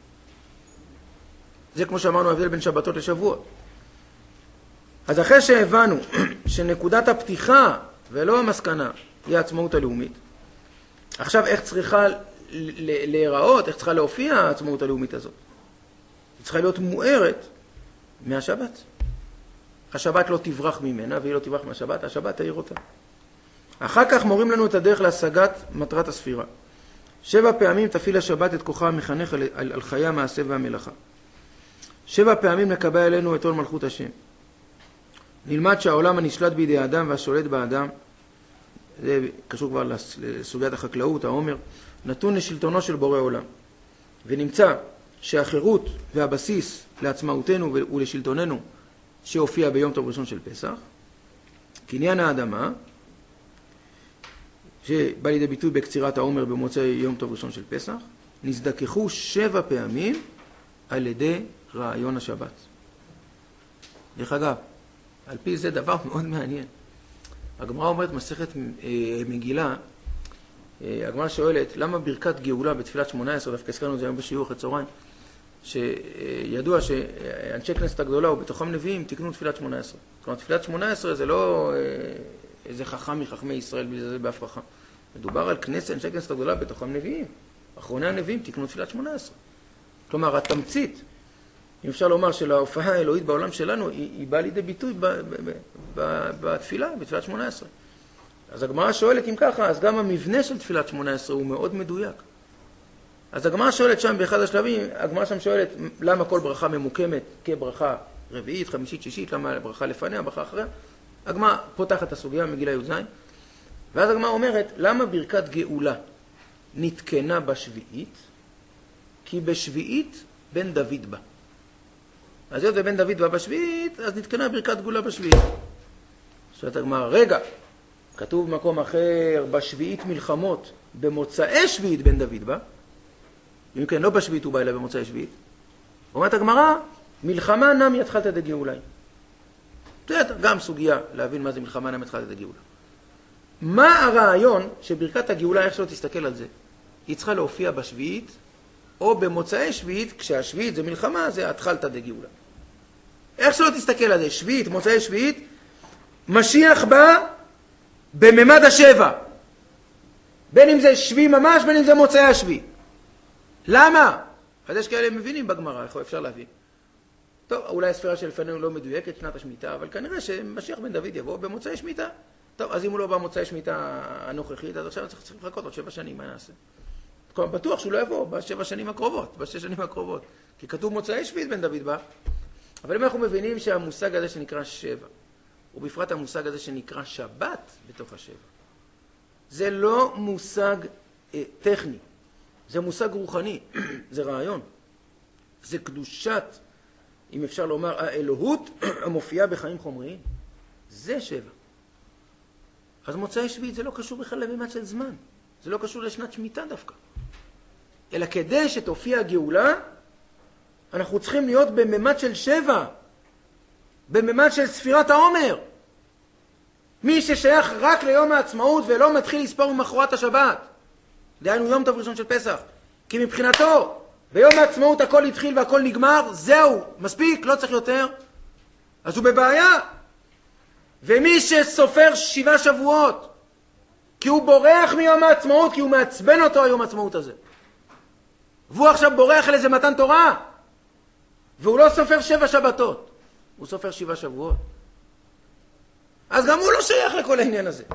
זה כמו שאמרנו, ההבדל בין שבתות לשבועות. אז אחרי שהבנו שנקודת הפתיחה ולא המסקנה היא העצמאות הלאומית, עכשיו איך צריכה להיראות, איך צריכה להופיע העצמאות הלאומית הזאת? היא צריכה להיות מוארת מהשבת. השבת לא תברח ממנה, והיא לא תברח מהשבת, השבת תאיר אותה. אחר כך מורים לנו את הדרך להשגת מטרת הספירה. 7 פעמים תפעיל השבת את כוחה המחנך על חיי המעשה והמלאכה. 7 פעמים נקבע אלינו את עול מלכות השם. נלמד שהעולם הנשלט בידי האדם והשולט באדם, זה קשור כבר לסוגיית החקלאות, העומר, נתון לשלטונו של בורא עולם. ונמצא שהחירות והבסיס לעצמאותנו ולשלטוננו שהופיע ביום טוב ראשון של פסח, קניין האדמה, שבא לידי ביטוי בקצירת העומר במוצאי יום טוב ראשון של פסח, נזדככו 7 פעמים על ידי רעיון השבת. דרך אגב, על פי זה דבר מאוד מעניין. הגמרא אומרת מסכת מגילה, הגמרא שואלת, למה ברכת גאולה בתפילת 18, דווקא הזכרנו את זה היום בשיעור אחרי צהריים, שידוע שאנשי כנסת הגדולה ובתוכם נביאים תקנו תפילת 18. כלומר, תפילת 18 זה לא איזה חכם מחכמי ישראל בלי זה באף חכם. מדובר על אנשי כנסת הגדולה בתוכם נביאים. אחרוני הנביאים תקנו תפילת 18. כלומר, התמצית, אם אפשר לומר, של ההופעה האלוהית בעולם שלנו, היא באה לידי ביטוי בתפילה, בתפילת 18. אז הגמרא שואלת, אם ככה, אז גם המבנה של תפילת 18 הוא מאוד מדויק. אז הגמרא שואלת שם באחד השלבים, הגמרא שם שואלת, למה כל ברכה ממוקמת כברכה רביעית, חמישית, שישית, למה ברכה לפניה, ברכה אחריה? הגמרא פותחת את הסוגיה מגילה י"ז, ואז הגמרא אומרת, למה ברכת גאולה נתקנה בשביעית? כי בשביעית בן דוד בא. אז היות ובן דוד בא בשביעית, אז נתקנה ברכת גאולה בשביעית. שואלת הגמרא, רגע, כתוב במקום אחר, בשביעית מלחמות, במוצאי שביעית בן דוד בא. אם כן, לא בשביעית הוא בא אלא במוצאי שביעית. אומרת הגמרא, מלחמה נמי התחלתא דגאולה. זה גם סוגיה להבין מה זה מלחמה נמי התחלתא דגאולה. מה הרעיון שברכת הגאולה, איך שלא תסתכל על זה, היא צריכה להופיע בשביעית, או במוצאי שביעית, כשהשביעית זה מלחמה, זה התחלתא דגאולה. איך שלא תסתכל על זה, שביעית, מוצאי שביעית, משיח בא בממד השבע. בין אם זה שביעי ממש, בין אם זה מוצאי השביעי. למה? אז יש כאלה מבינים בגמרא, איך אפשר להבין. טוב, אולי הספירה שלפנינו לא מדויקת, שנת השמיטה, אבל כנראה שמשיח בן דוד יבוא במוצאי שמיטה. טוב, אז אם הוא לא בא במוצאי שמיטה הנוכחית, אז עכשיו צריך לחכות עוד 7 שנים, מה נעשה? בטוח שהוא לא יבוא ב7 שנים הקרובות, ב6 שנים הקרובות. כי כתוב מוצאי שביעית בן דוד בא. אבל אם אנחנו מבינים שהמושג הזה שנקרא שבע, ובפרט המושג הזה שנקרא שבת בתוך השבע, זה לא מושג טכני, זה מושג רוחני, זה רעיון. זה קדושת, אם אפשר לומר, האלוהות המופיעה בחיים חומריים. זה שבע. אז מוצאי שביעית זה לא קשור בכלל לממד של זמן. זה לא קשור לשנת שמיטה דווקא. אלא כדי שתופיע הגאולה, אנחנו צריכים להיות בממד של שבע. בממד של ספירת העומר. מי ששייך רק ליום העצמאות ולא מתחיל לספור ממחרת השבת. דהיינו יום טוב ראשון של פסח. כי מבחינתו, ביום העצמאות הכל התחיל והכל נגמר, זהו, מספיק, לא צריך יותר. אז הוא בבעיה. ומי שסופר 7 שבועות, כי הוא בורח מיום העצמאות, כי הוא מעצבן אותו היום העצמאות הזה. והוא עכשיו בורח על איזה מתן תורה. והוא לא סופר 7 שבתות, הוא סופר 7 שבועות. אז גם הוא לא שייך לכל העניין הזה.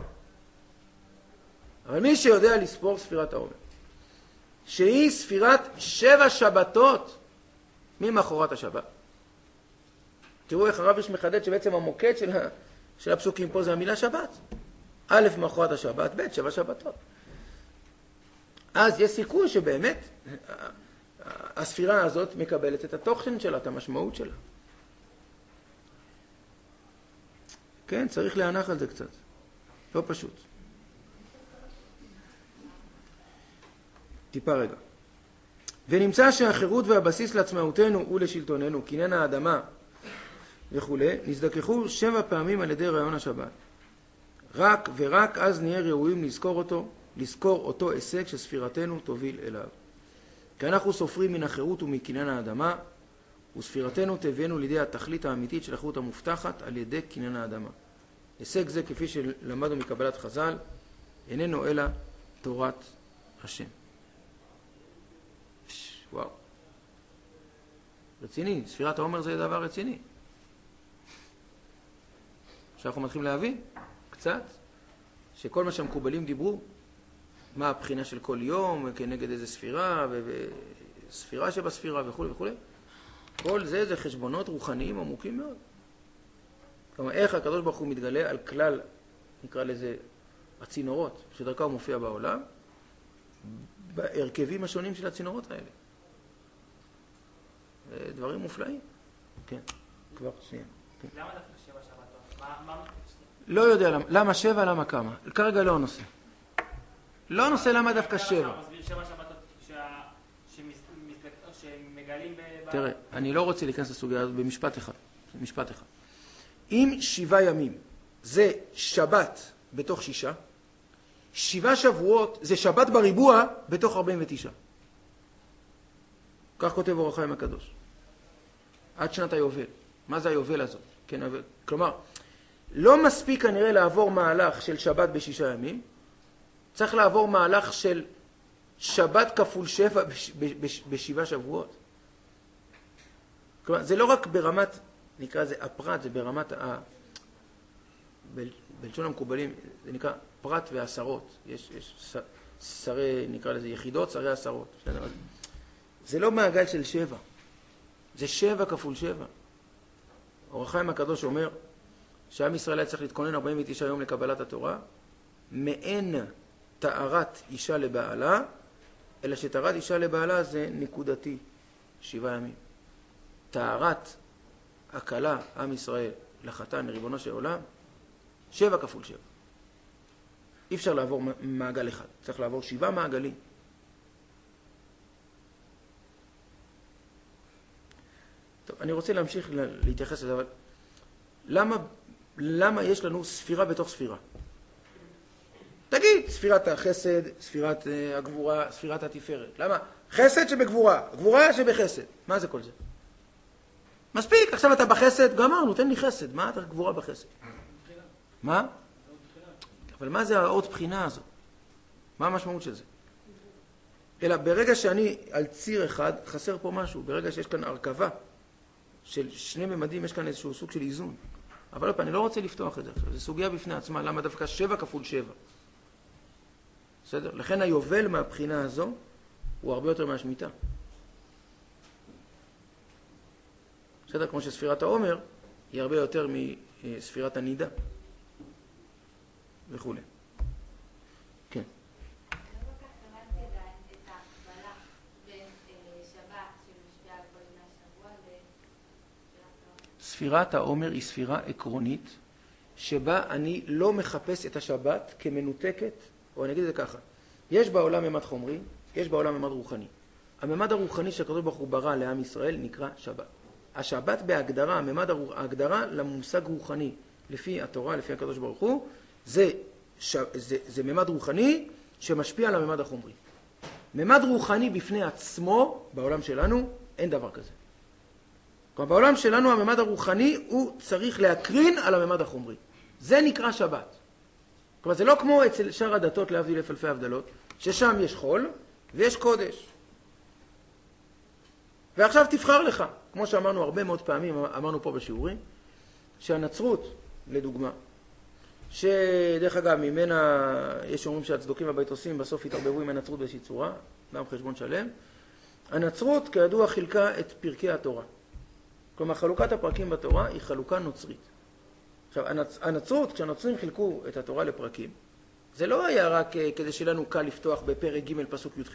אבל מי שיודע לספור ספירת העומר, שהיא ספירת 7 שבתות ממחרת השבת. תראו איך הרב יש מחדד שבעצם המוקד של הפסוקים פה זה המילה שבת. א' מחרת השבת, ב' 7 שבתות. אז יש סיכוי שבאמת הספירה הזאת מקבלת את התוכן שלה, את המשמעות שלה. כן, צריך להנח על זה קצת. לא פשוט. טיפה רגע. ונמצא שהחירות והבסיס לעצמאותנו ולשלטוננו, קניין האדמה וכו', נזדככו 7 פעמים על ידי רעיון השבת. רק ורק אז נהיה ראויים לזכור אותו הישג שספירתנו תוביל אליו. כי אנחנו סופרים מן החירות ומקניין האדמה, וספירתנו תביאנו לידי התכלית האמיתית של החירות המובטחת על ידי קניין האדמה. הישג זה, כפי שלמדנו מקבלת חז"ל, איננו אלא תורת השם. וואו. רציני, ספירת העומר זה דבר רציני. שאנחנו מתחילים להבין קצת, שכל מה שהמקובלים דיברו, מה הבחינה של כל יום, כנגד איזה ספירה, וספירה שבספירה וכו' וכו'. כל זה חשבונות רוחניים עמוקים מאוד. כלומר, איך הקדוש ברוך הוא מתגלה על כלל, נקרא לזה, הצינורות, שדרכם הוא מופיע בעולם, בהרכבים השונים של הצינורות האלה. דברים מופלאים. כן, כבר שנייה. למה דווקא 7 שבתות? לא יודע למה 7, למה כמה. כרגע לא הנושא. לא הנושא למה דווקא 7. מסביר 7 שבתות שמגלים תראה, אני לא רוצה להיכנס לסוגיה הזאת במשפט אחד. אם 7 ימים זה שבת בתוך 6, 7 שבועות זה שבת בריבוע בתוך 49. כך כותב אור החיים הקדוש. עד שנת היובל. מה זה היובל הזאת? כן, כלומר, לא מספיק כנראה לעבור מהלך של שבת ב6 ימים, צריך לעבור מהלך של שבת כפול 7 ב7 שבועות. כלומר, זה לא רק ברמת, נקרא זה הפרט, זה ברמת בלשון המקובלים, זה נקרא פרט ועשרות. יש שרי, נקרא לזה יחידות, שרי עשרות. זה לא מעגל של 7, זה 7 כפול 7. אור החיים הקדוש אומר שעם ישראל היה צריך להתכונן 49 יום לקבלת התורה, מעין טהרת אישה לבעלה, אלא שטהרת אישה לבעלה זה נקודתי, 7 ימים. טהרת הכלה, עם ישראל, לחתן, לריבונו של עולם, 7 כפול 7. אי אפשר לעבור מעגל אחד, צריך לעבור 7 מעגלים. טוב, אני רוצה להמשיך להתייחס לזה, אבל למה יש לנו ספירה בתוך ספירה? תגיד, ספירת החסד, ספירת הגבורה, ספירת התפארת. למה? חסד שבגבורה, גבורה שבחסד. מה זה כל זה? מספיק, עכשיו אתה בחסד, גמרנו, תן לי חסד. מה אתה גבורה בחסד? מה? אבל מה זה האות בחינה הזו? מה המשמעות של זה? אלא ברגע שאני על ציר אחד, חסר פה משהו. ברגע שיש כאן הרכבה של שני ממדים, יש כאן איזשהו סוג של איזון. אבל אני לא רוצה לפתוח את זה עכשיו. זו סוגיה בפני עצמה, למה דווקא 7 כפול 7? בסדר? לכן היובל מהבחינה הזו הוא הרבה יותר מהשמיטה. בסדר? כמו שספירת העומר היא הרבה יותר מספירת הנידה. וכו'. כן. ספירת העומר היא ספירה עקרונית שבה אני לא מחפש את השבת כמנותקת, או אני אגיד את זה ככה, יש בעולם ממד חומרי, יש בעולם ממד רוחני. הממד הרוחני שהקדוש ברוך הוא ברא לעם ישראל נקרא שבת. השבת בהגדרה, ההגדרה למושג רוחני לפי התורה, לפי הקדוש ברוך הוא, זה ממד רוחני שמשפיע על הממד החומרי. ממד רוחני בפני עצמו, בעולם שלנו, אין דבר כזה. כלומר, בעולם שלנו הממד הרוחני הוא צריך להקרין על הממד החומרי. זה נקרא שבת. כלומר, זה לא כמו אצל שאר הדתות להבדיל אלף אלפי הבדלות, ששם יש חול ויש קודש. ועכשיו תבחר לך, כמו שאמרנו הרבה מאוד פעמים, אמרנו פה בשיעורים, שהנצרות, לדוגמה, שדרך אגב, ממנה יש אומרים שהצדוקים והבית עושים, בסוף התערבבו עם הנצרות באיזושהי צורה, גם חשבון שלם. הנצרות, כידוע, חילקה את פרקי התורה. כלומר, חלוקת הפרקים בתורה היא חלוקה נוצרית. עכשיו, הנצרות, כשהנוצרים חילקו את התורה לפרקים, זה לא היה רק כדי שלנו קל לפתוח בפרק ג' פסוק י"ח.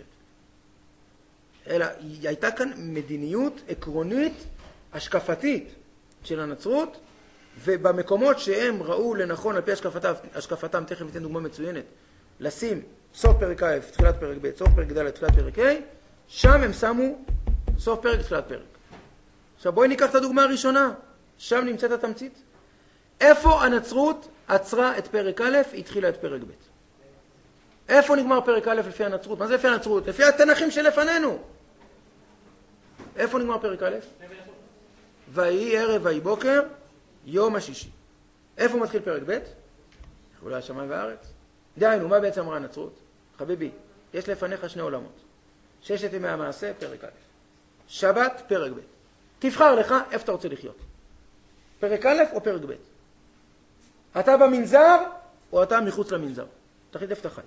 אלא הייתה כאן מדיניות עקרונית, השקפתית של הנצרות, ובמקומות שהם ראו לנכון על פי השקפתם, תכף ניתן דוגמה מצוינת, לשים סוף פרק א', תחילת פרק ב', סוף פרק ד', תחילת פרק ה', שם הם שמו סוף פרק, תחילת פרק. עכשיו בואי ניקח את הדוגמה הראשונה, שם נמצאת התמצית. איפה הנצרות עצרה את פרק א', התחילה את פרק ב'? איפה נגמר פרק א' לפי הנצרות? מה זה לפי הנצרות? לפי התנ"כים שלפנינו. איפה נגמר פרק א'? ויהי ערב ויהי בוקר, יום השישי. איפה מתחיל פרק ב'? חולי השמיים והארץ. דהיינו, מה בעצם אמרה הנצרות? חביבי, יש לפניך שני עולמות. 6 ימי המעשה, פרק א'. שבת, פרק ב'. תבחר לך איפה אתה רוצה לחיות. פרק א' או פרק ב'. אתה במנזר או אתה מחוץ למנזר. תחליט איפה אתה חי.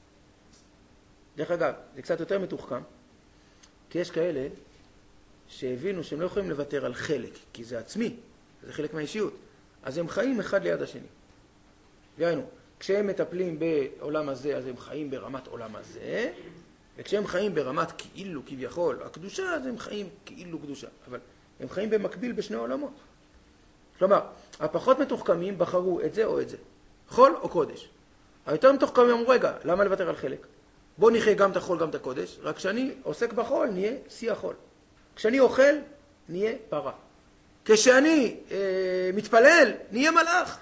דרך אגב, זה קצת יותר מתוחכם, כי יש כאלה שהבינו שהם לא יכולים לוותר על חלק, כי זה עצמי, זה חלק מהאישיות. אז הם חיים אחד ליד השני. דהיינו, כשהם מטפלים בעולם הזה, אז הם חיים ברמת עולם הזה, וכשהם חיים ברמת כאילו, כביכול, הקדושה, אז הם חיים כאילו קדושה. אבל הם חיים במקביל בשני עולמות. כלומר, הפחות מתוחכמים בחרו את זה או את זה. חול או קודש. היותר מתוחכמים אמרו, רגע, למה לוותר על חלק? בוא נחיה גם את החול, גם את הקודש, רק כשאני עוסק בחול, נהיה שיא החול. כשאני אוכל, נהיה פרה. כשאני מתפלל, נהיה מלאך.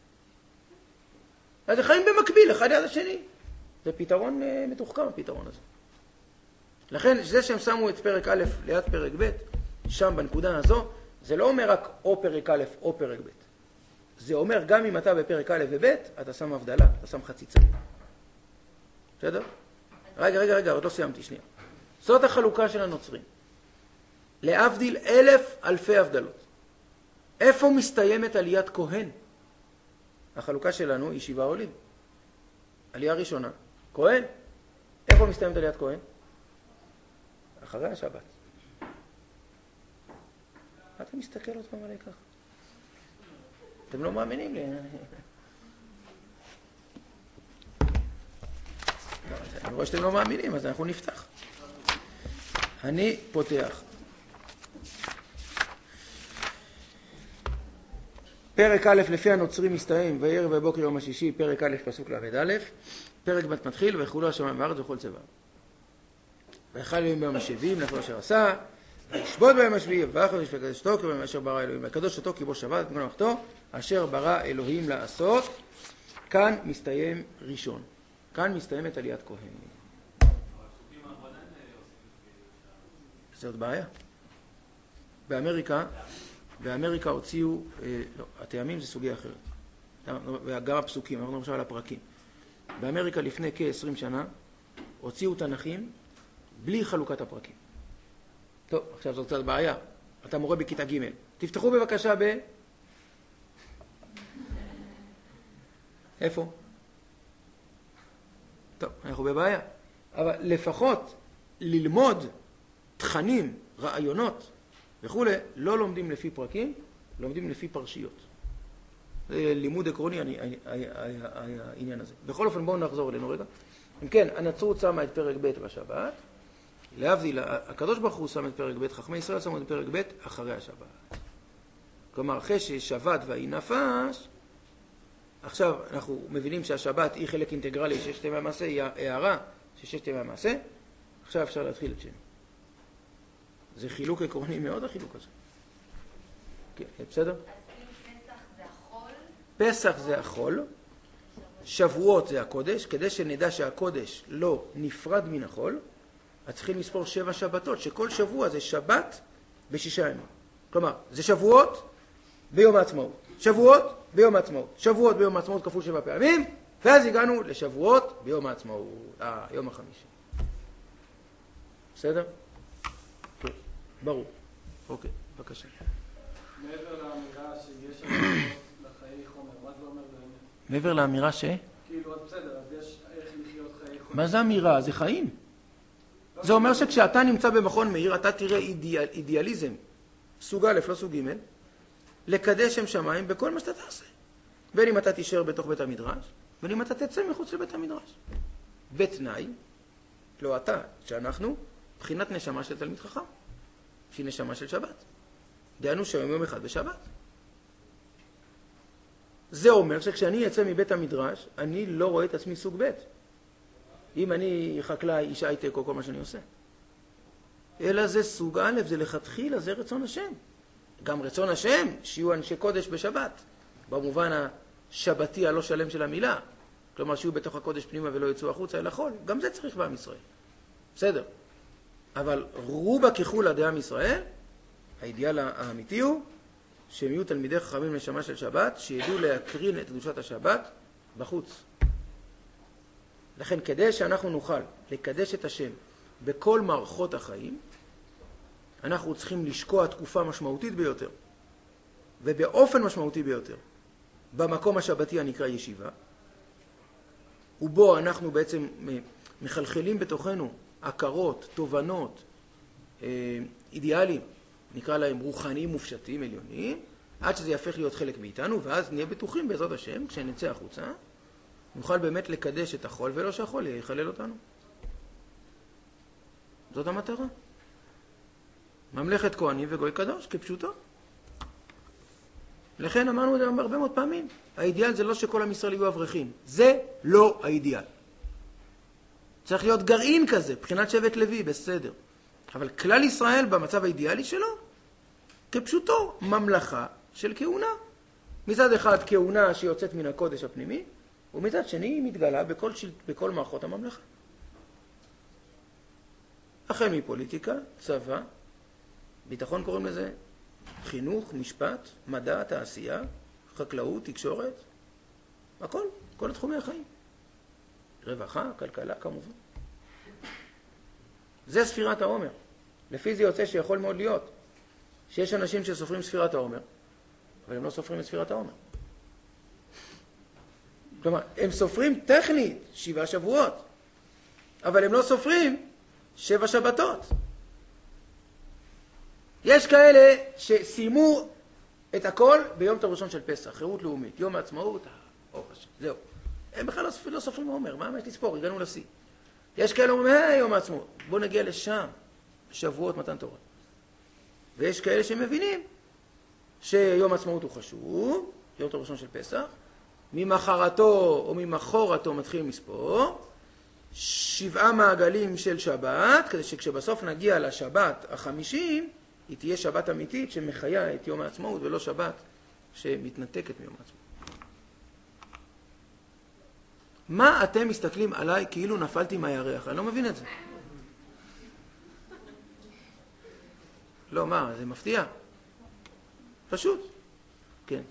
אז הם חיים במקביל, אחד ליד השני. זה פתרון מתוחכם, הפתרון הזה. לכן, זה שהם שמו את פרק א' ליד פרק ב', שם בנקודה הזו, זה לא אומר רק או פרק א' או פרק ב'. זה אומר גם אם אתה בפרק א' וב', אתה שם הבדלה, אתה שם חציצה. בסדר? רגע, עוד לא סיימתי, שנייה. זאת החלוקה של הנוצרים. להבדיל 1000 אלפי הבדלות. איפה מסתיימת עליית כהן? החלוקה שלנו היא 7 עולים. עלייה ראשונה, כהן. איפה מסתיימת עליית כהן? אחרי השבת. אתה מסתכל עוד פעם עליי ככה. אתם לא מאמינים לי. אני רואה שאתם לא מאמינים, אז אנחנו נפתח. אני פותח. פרק א' לפי הנוצרים מסתיים, וערב ובוקר יום השישי, פרק א' פסוק ל"א, פרק ב' מתחיל, ויחולו השמיים והארץ וכל צבאם. ויחל יום ביום השביעים, לפי אשר עשה, ישבות ביום השביעי, יברך וישתו כי ביום אשר ברא אלוהים, והקדוש אותו כי בו שבת במקום מלאכתו, אשר ברא אלוהים לעשות. כאן מסתיים ראשון. כאן מסתיימת עליית כהן. זאת בעיה. באמריקה הוציאו, הטעמים זה סוגיה אחרת. וגם הפסוקים, אנחנו נראה על הפרקים. באמריקה לפני כ-20 שנה הוציאו תנכים בלי חלוקת הפרקים. טוב, עכשיו זאת קצת בעיה. אתה מורה בכיתה ג'. תפתחו בבקשה איפה? טוב, אנחנו בבעיה. אבל לפחות ללמוד תכנים, רעיונות וכו', לא לומדים לפי פרקים, לומדים לפי פרשיות. זה לימוד עקרוני העניין הזה. בכל אופן בואו נחזור אלינו רגע. אם כן, הנצרות שמה את פרק ב' בשבת. להבדיל, הקדוש ברוך הוא שם את פרק ב', חכמי ישראל שמו את פרק ב' אחרי השבת. כלומר, אחרי ששבת והיא נפש, עכשיו אנחנו מבינים שהשבת היא חלק אינטגרלי של ששת ימי המעשה, היא הערה של ששת ימי המעשה. עכשיו אפשר להתחיל את שני. זה חילוק עקרוני מאוד, החילוק הזה. כן, בסדר? אז אם פסח זה החול? פסח זה החול, שבועות זה הקודש, כדי שנדע שהקודש לא נפרד מן החול, אז צריכים לספור 7 שבתות, שכל שבוע זה שבת ב6 ימים. כלומר, זה שבועות ביום העצמאות, שבועות ביום העצמאות, שבועות ביום העצמאות כפול 7 פעמים, ואז הגענו לשבועות ביום העצמאות, יום החמישי. בסדר? כן, ברור. אוקיי, בבקשה. מעבר לאמירה שיש אמירות לחיי חומר, מה זה אומר באמת? מעבר לאמירה ש? כאילו, אז בסדר, אז יש איך לחיות חיי חומר. מה זה אמירה? זה חיים. זה אומר שכשאתה נמצא במכון מאיר, אתה תראה אידיאליזם, סוג א', לא סוג ג', לקדש שם שמיים בכל מה שאתה תעשה. בין אם אתה תישאר בתוך בית המדרש, בין אם אתה תצא מחוץ לבית המדרש. בתנאי, לא אתה, שאנחנו, בחינת נשמה של תלמיד חכם, שהיא נשמה של שבת. דיינו שהיום יום אחד בשבת. זה אומר שכשאני אצא מבית המדרש, אני לא רואה את עצמי סוג ב'. אם אני חקלאי, איש הייטק או כל מה שאני עושה. אלא זה סוג א', זה לכתחילה, זה רצון השם. גם רצון השם, שיהיו אנשי קודש בשבת, במובן השבתי הלא שלם של המילה. כלומר, שיהיו בתוך הקודש פנימה ולא יצאו החוצה אל החול. גם זה צריך בעם ישראל. בסדר. אבל רובה ככולה דעם ישראל, האידיאל האמיתי הוא שהם יהיו תלמידי חכמים נשמה של שבת, שידעו להקרין את קדושת השבת בחוץ. לכן, כדי שאנחנו נוכל לקדש את השם בכל מערכות החיים, אנחנו צריכים לשקוע תקופה משמעותית ביותר, ובאופן משמעותי ביותר, במקום השבתי הנקרא ישיבה, ובו אנחנו בעצם מחלחלים בתוכנו הכרות, תובנות, אידיאלים, נקרא להם רוחניים מופשטים עליוניים, עד שזה יהפך להיות חלק מאיתנו, ואז נהיה בטוחים בעזרת השם, כשנצא החוצה, נוכל באמת לקדש את החול, ולא שהחול יחלל אותנו. זאת המטרה. ממלכת כהנים וגוי קדוש, כפשוטו. לכן אמרנו את זה הרבה מאוד פעמים. האידיאל זה לא שכל עם ישראל יהיו אברכים. זה לא האידיאל. צריך להיות גרעין כזה, בחינת שבט לוי, בסדר. אבל כלל ישראל במצב האידיאלי שלו, כפשוטו, ממלכה של כהונה. מצד אחד כהונה שיוצאת מן הקודש הפנימי, ומצד שני היא מתגלה בכל מערכות הממלכה. החל מפוליטיקה, צבא, ביטחון קוראים לזה, חינוך, משפט, מדע, תעשייה, חקלאות, תקשורת, הכל, כל התחומי החיים. רווחה, כלכלה כמובן. זה ספירת העומר. לפי זה יוצא שיכול מאוד להיות שיש אנשים שסופרים ספירת העומר, אבל הם לא סופרים את ספירת העומר. כלומר, הם סופרים טכנית 7 שבועות, אבל הם לא סופרים 7 שבתות. יש כאלה שסיימו את הכל ביום הראשון של פסח, חירות לאומית, יום העצמאות, זהו. הם בכלל לא סופרים עומר, מה יש לספור? הגענו לשיא. יש כאלה אומרים, יום העצמאות, בוא נגיע לשם, שבועות מתן תורה. ויש כאלה שמבינים שיום העצמאות הוא חשוב, יום הראשון של פסח, ממחרתו או ממחורתו מתחילים לספור, 7 מעגלים של שבת, כדי שכשבסוף נגיע לשבת ה50, היא תהיה שבת אמיתית שמחיה את יום העצמאות, ולא שבת שמתנתקת מיום העצמאות. מה אתם מסתכלים עליי כאילו נפלתי מהירח? אני לא מבין את זה. לא, מה, זה מפתיע? פשוט. כן.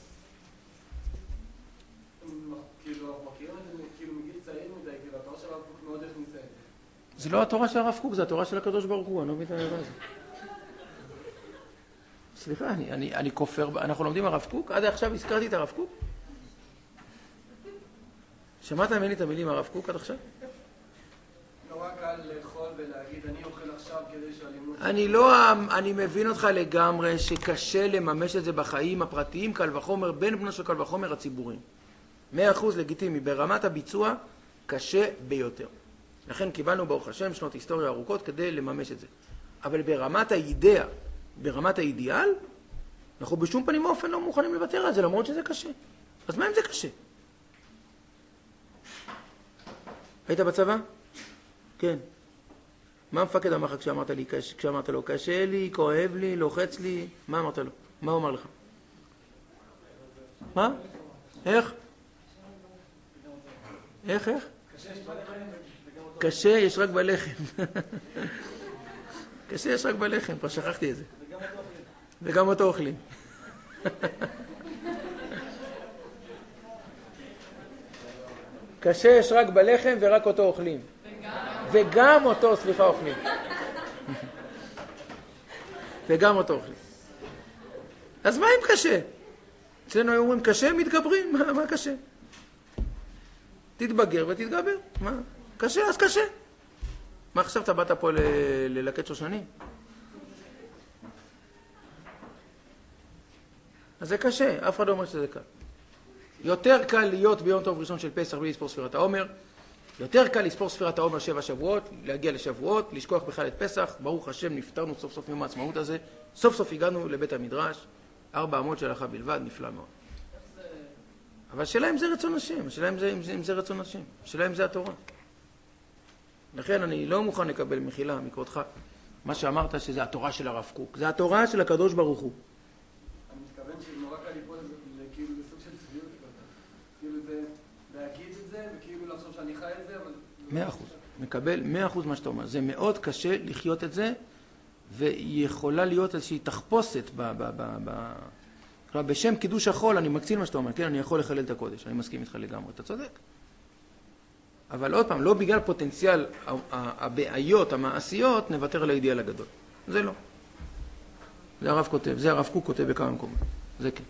כאילו, אנחנו מכירים את זה כאילו מגיל צעיר מדי, כאילו, התורה של הרב קוק מאוד הכניסה את זה. זה לא התורה של הרב קוק, זה התורה של הקדוש ברוך הוא, אני לא מבין את הדבר הזה. סליחה, אני כופר, אנחנו לומדים הרב קוק? עד עכשיו הזכרתי את הרב קוק? שמעת ממני את המילים הרב קוק עד עכשיו? נורא קל לאכול ולהגיד, אני אוכל עכשיו כדי שהלימוד... אני מבין אותך לגמרי שקשה לממש את זה בחיים הפרטיים, קל וחומר, בין בנו של קל וחומר הציבוריים. 100% לגיטימי, ברמת הביצוע קשה ביותר. לכן קיבלנו ברוך השם שנות היסטוריה ארוכות כדי לממש את זה. אבל ברמת האידאה, ברמת האידיאל, אנחנו בשום פנים ואופן לא מוכנים לוותר על זה, למרות שזה קשה. אז מה אם זה קשה? היית בצבא? כן. מה מפקד אמר לך כשאמרת לו, קשה לי, כואב לי, לוחץ לי? מה אמרת לו? מה הוא אמר לך? מה? איך? איך? קשה יש רק בלחם. קשה יש רק בלחם, כבר שכחתי את זה. וגם אותו אוכלים. קשה יש רק בלחם ורק אותו אוכלים. וגם אותו, סליחה, אוכלים. וגם אותו אוכלים. אז מה אם קשה? אצלנו היו אומרים קשה, מתגברים. מה קשה? תתבגר ותתגבר. מה? קשה, אז קשה. מה עכשיו אתה באת פה ללקט שושני? אז זה קשה, אף אחד לא אומר שזה קל. יותר קל להיות ביום טוב ראשון של פסח בלי לספור ספירת העומר. יותר קל לספור ספירת העומר 7 שבועות, להגיע לשבועות, לשכוח בכלל את פסח. ברוך השם, נפטרנו סוף סוף מיום העצמאות הזה. סוף סוף הגענו לבית המדרש. 4 אמות של הלכה בלבד, נפלא מאוד. אבל השאלה אם זה רצון השם, השאלה אם זה רצון השם, השאלה אם זה התורה. לכן אני לא מוכן לקבל מחילה מכבודך מה שאמרת שזה התורה של הרב קוק. זה התורה של הקדוש ברוך הוא. אני מתכוון שנורא קל ליפול כאילו בסוג של צביעות כזאת. כאילו זה להגיד את זה וכאילו לחשוב שאני חי את זה, אבל... 100%. מקבל 100% מה שאתה אומר. זה מאוד קשה לחיות את זה, ויכולה להיות איזושהי תחפושת כלומר, בשם קידוש החול אני מקציל מה שאתה אומר. כן, אני יכול לחלל את הקודש. אני מסכים איתך לגמרי. אתה צודק. אבל עוד פעם, לא בגלל פוטנציאל הבעיות המעשיות נוותר על האידיאל הגדול. זה לא. זה הרב כותב, זה הרב קוק כותב בכמה מקומות. זה כן.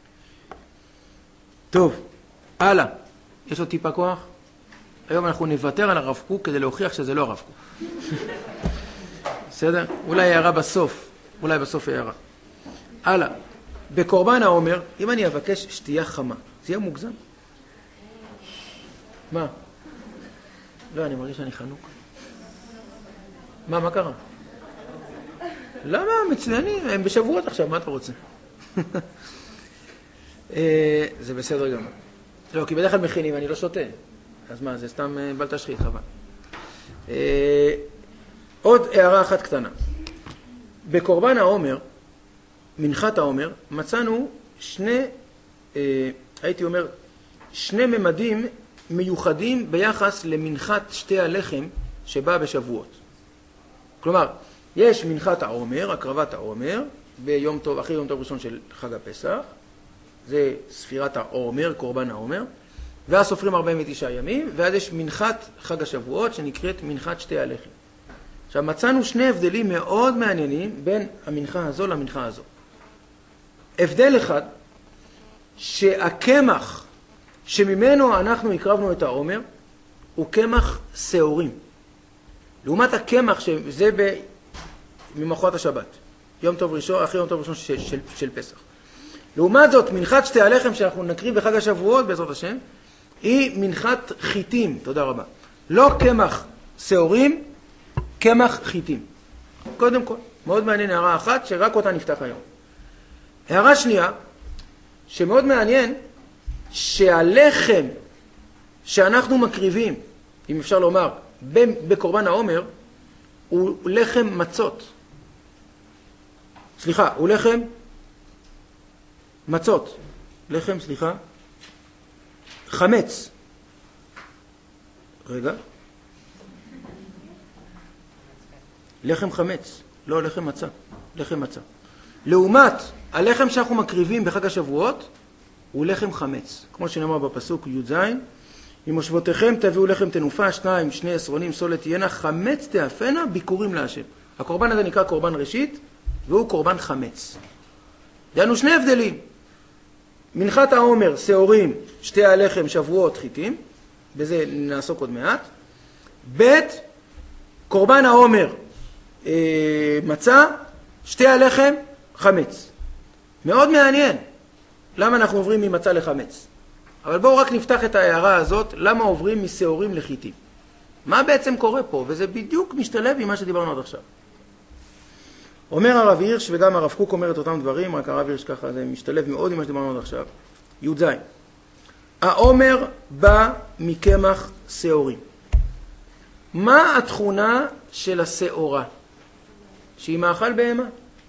טוב, הלאה. יש עוד טיפה כוח? היום אנחנו נוותר על הרב קוק כדי להוכיח שזה לא הרב קוק. בסדר? אולי הערה בסוף. אולי בסוף הערה. הלאה. בקורבן העומר, אם אני אבקש שתייה חמה, זה יהיה מוגזם? מה? לא, אני מרגיש שאני חנוק. מה קרה? למה? מצוינים, הם בשבועות עכשיו, מה אתה רוצה? זה בסדר גם. לא, כי בדרך כלל מכינים, אני לא שותה. אז מה, זה סתם בל תשחית, חבל. עוד הערה אחת קטנה. בקורבן העומר, מנחת העומר, מצאנו הייתי אומר, שני ממדים מיוחדים ביחס למנחת שתי הלחם שבא בשבועות. כלומר, יש מנחת העומר, הקרבת העומר, ביום טוב, אחרי יום טוב ראשון של חג הפסח, זה ספירת העומר, קורבן העומר, ואז סופרים 49 ימים, ואז יש מנחת חג השבועות שנקראת מנחת שתי הלחם. עכשיו, מצאנו שני הבדלים מאוד מעניינים בין המנחה הזו למנחה הזו. הבדל אחד, שהקמח שממנו אנחנו הקרבנו את העומר, הוא קמח שעורים. לעומת הקמח שזה ממחרת השבת, יום טוב ראשון, אחרי יום טוב ראשון של פסח. לעומת זאת, מנחת שתי הלחם שאנחנו נקריב בחג השבועות, בעזרת השם, היא מנחת חיטים, תודה רבה. לא קמח שעורים, קמח חיטים. קודם כל, מאוד מעניין הערה אחת, שרק אותה נפתח היום. הערה שנייה, שמאוד מעניין, שהלחם שאנחנו מקריבים, אם אפשר לומר, בקורבן העומר, הוא לחם מצות. סליחה, הוא לחם מצות. לחם, סליחה, חמץ. רגע. לחם חמץ, לא לחם מצה. לחם מצה. לעומת הלחם שאנחנו מקריבים בחג השבועות, הוא לחם חמץ. כמו שנאמר בפסוק י"ז, ממושבותיכם תביאו לחם תנופה, 2 2 עשרונים סולת תהיינה, חמץ תאפנה, ביקורים להשם. הקורבן הזה נקרא קורבן ראשית, והוא קורבן חמץ. דהיינו שני הבדלים. מנחת העומר, שעורים, שתי הלחם, שבועות, חיטים, בזה נעסוק עוד מעט. ב' קורבן העומר, מצה, שתי הלחם, חמץ. מאוד מעניין למה אנחנו עוברים ממצה לחמץ. אבל בואו רק נפתח את ההערה הזאת, למה עוברים משעורים לחיטים. מה בעצם קורה פה? וזה בדיוק משתלב עם מה שדיברנו עד עכשיו. אומר הרב הירש, וגם הרב קוק אומר את אותם דברים, רק הרב הירש ככה, זה משתלב מאוד עם מה שדיברנו עד עכשיו. י"ז. העומר בא מקמח שעורים. מה התכונה של השעורה? שהיא מאכל בהמה.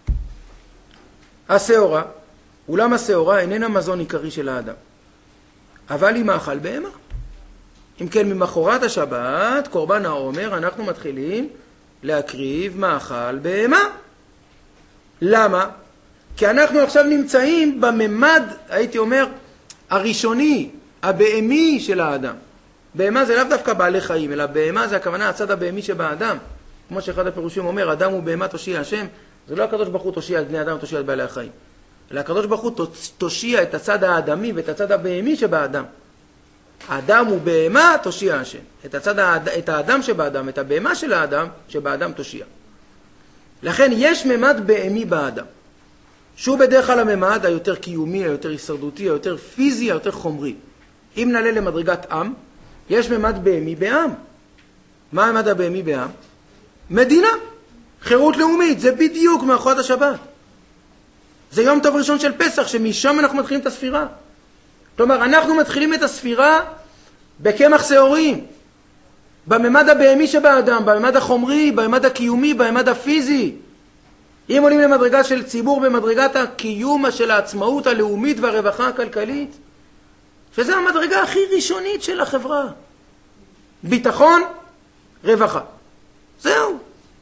השעורה, אולם השעורה איננה מזון עיקרי של האדם, אבל היא מאכל בהמה. אם כן, ממחרת השבת, קורבן העומר, אנחנו מתחילים להקריב מאכל בהמה. למה? כי אנחנו עכשיו נמצאים בממד, הייתי אומר, הראשוני, הבהמי של האדם. בהמה זה לאו דווקא בעלי חיים, אלא בהמה זה הכוונה הצד הבהמי שבאדם. כמו שאחד הפירושים אומר, אדם הוא בהמה תושיע השם, זה לא הקדוש ברוך הוא תושיע את בני אדם, תושיע את בעלי החיים. אלא הקדוש ברוך הוא תושיע את הצד האדמי ואת הצד הבהמי שבאדם. האדם הוא בהמה, תושיע השם. את האדם שבאדם, את הבהמה של האדם שבאדם תושיע. לכן יש ממד בהמי באדם, שהוא בדרך כלל הממד היותר קיומי, היותר הישרדותי, היותר פיזי, היותר חומרי. אם נעלה למדרגת עם, יש ממד בהמי בעם. מה הממד הבהמי בעם? מדינה, חירות לאומית, זה בדיוק מאחורת השבת. זה יום טוב ראשון של פסח, שמשם אנחנו מתחילים את הספירה. כלומר, אנחנו מתחילים את הספירה בקמח שעורים, בממד הבהמי שבאדם, בממד החומרי, בממד הקיומי, בממד הפיזי. אם עולים למדרגה של ציבור במדרגת הקיום של העצמאות הלאומית והרווחה הכלכלית, שזה המדרגה הכי ראשונית של החברה. ביטחון, רווחה. זהו.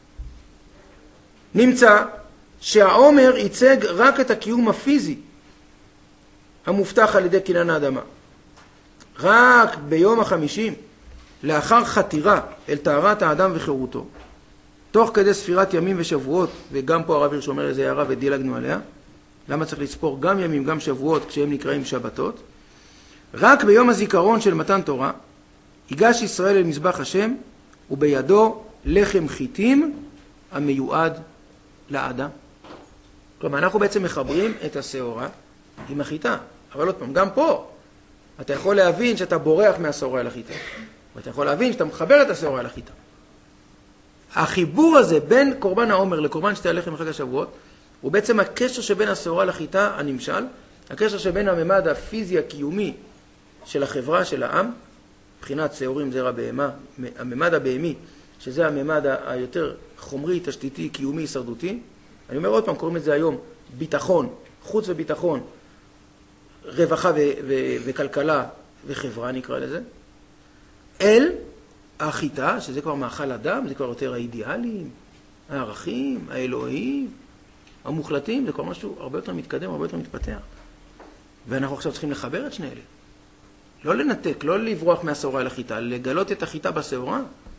נמצא שהעומר ייצג רק את הקיום הפיזי המובטח על ידי קניין האדמה. רק ביום ה-50, לאחר חתירה אל טהרת האדם וחירותו, תוך כדי ספירת ימים ושבועות, וגם פה הרב הירש אומר איזה הערה ודילגנו עליה, למה צריך לספור גם ימים גם שבועות כשהם נקראים שבתות, רק ביום הזיכרון של מתן תורה ייגש ישראל אל מזבח השם, ובידו לחם חיטים המיועד לאדם. כלומר, אנחנו בעצם מחברים את השעורה עם החיטה. אבל עוד פעם, גם פה אתה יכול להבין שאתה בורח מהשעורה אל החיטה, ואתה יכול להבין שאתה מחבר את השעורה אל החיטה. החיבור הזה בין קורבן העומר לקורבן שתי הלחם בחג השבועות הוא בעצם הקשר שבין השעורה לחיטה הנמשל, הקשר שבין הממד הפיזי הקיומי של החברה, של העם, מבחינת שעורים זרע בהמה, הממד הבהמי, שזה הממד היותר חומרי, תשתיתי, קיומי, הישרדותי. אני אומר עוד פעם, קוראים את זה היום ביטחון, חוץ וביטחון, רווחה וכלכלה וחברה נקרא לזה. אל החיטה, שזה כבר מאכל אדם, זה כבר יותר האידיאלים, הערכים, האלוהים, המוחלטים, זה כבר משהו הרבה יותר מתקדם, הרבה יותר מתפתח. ואנחנו עכשיו צריכים לחבר את שני אלה. לא לנתק, לא לברוח מהשעורה אל החיטה, לגלות את החיטה בשעורה.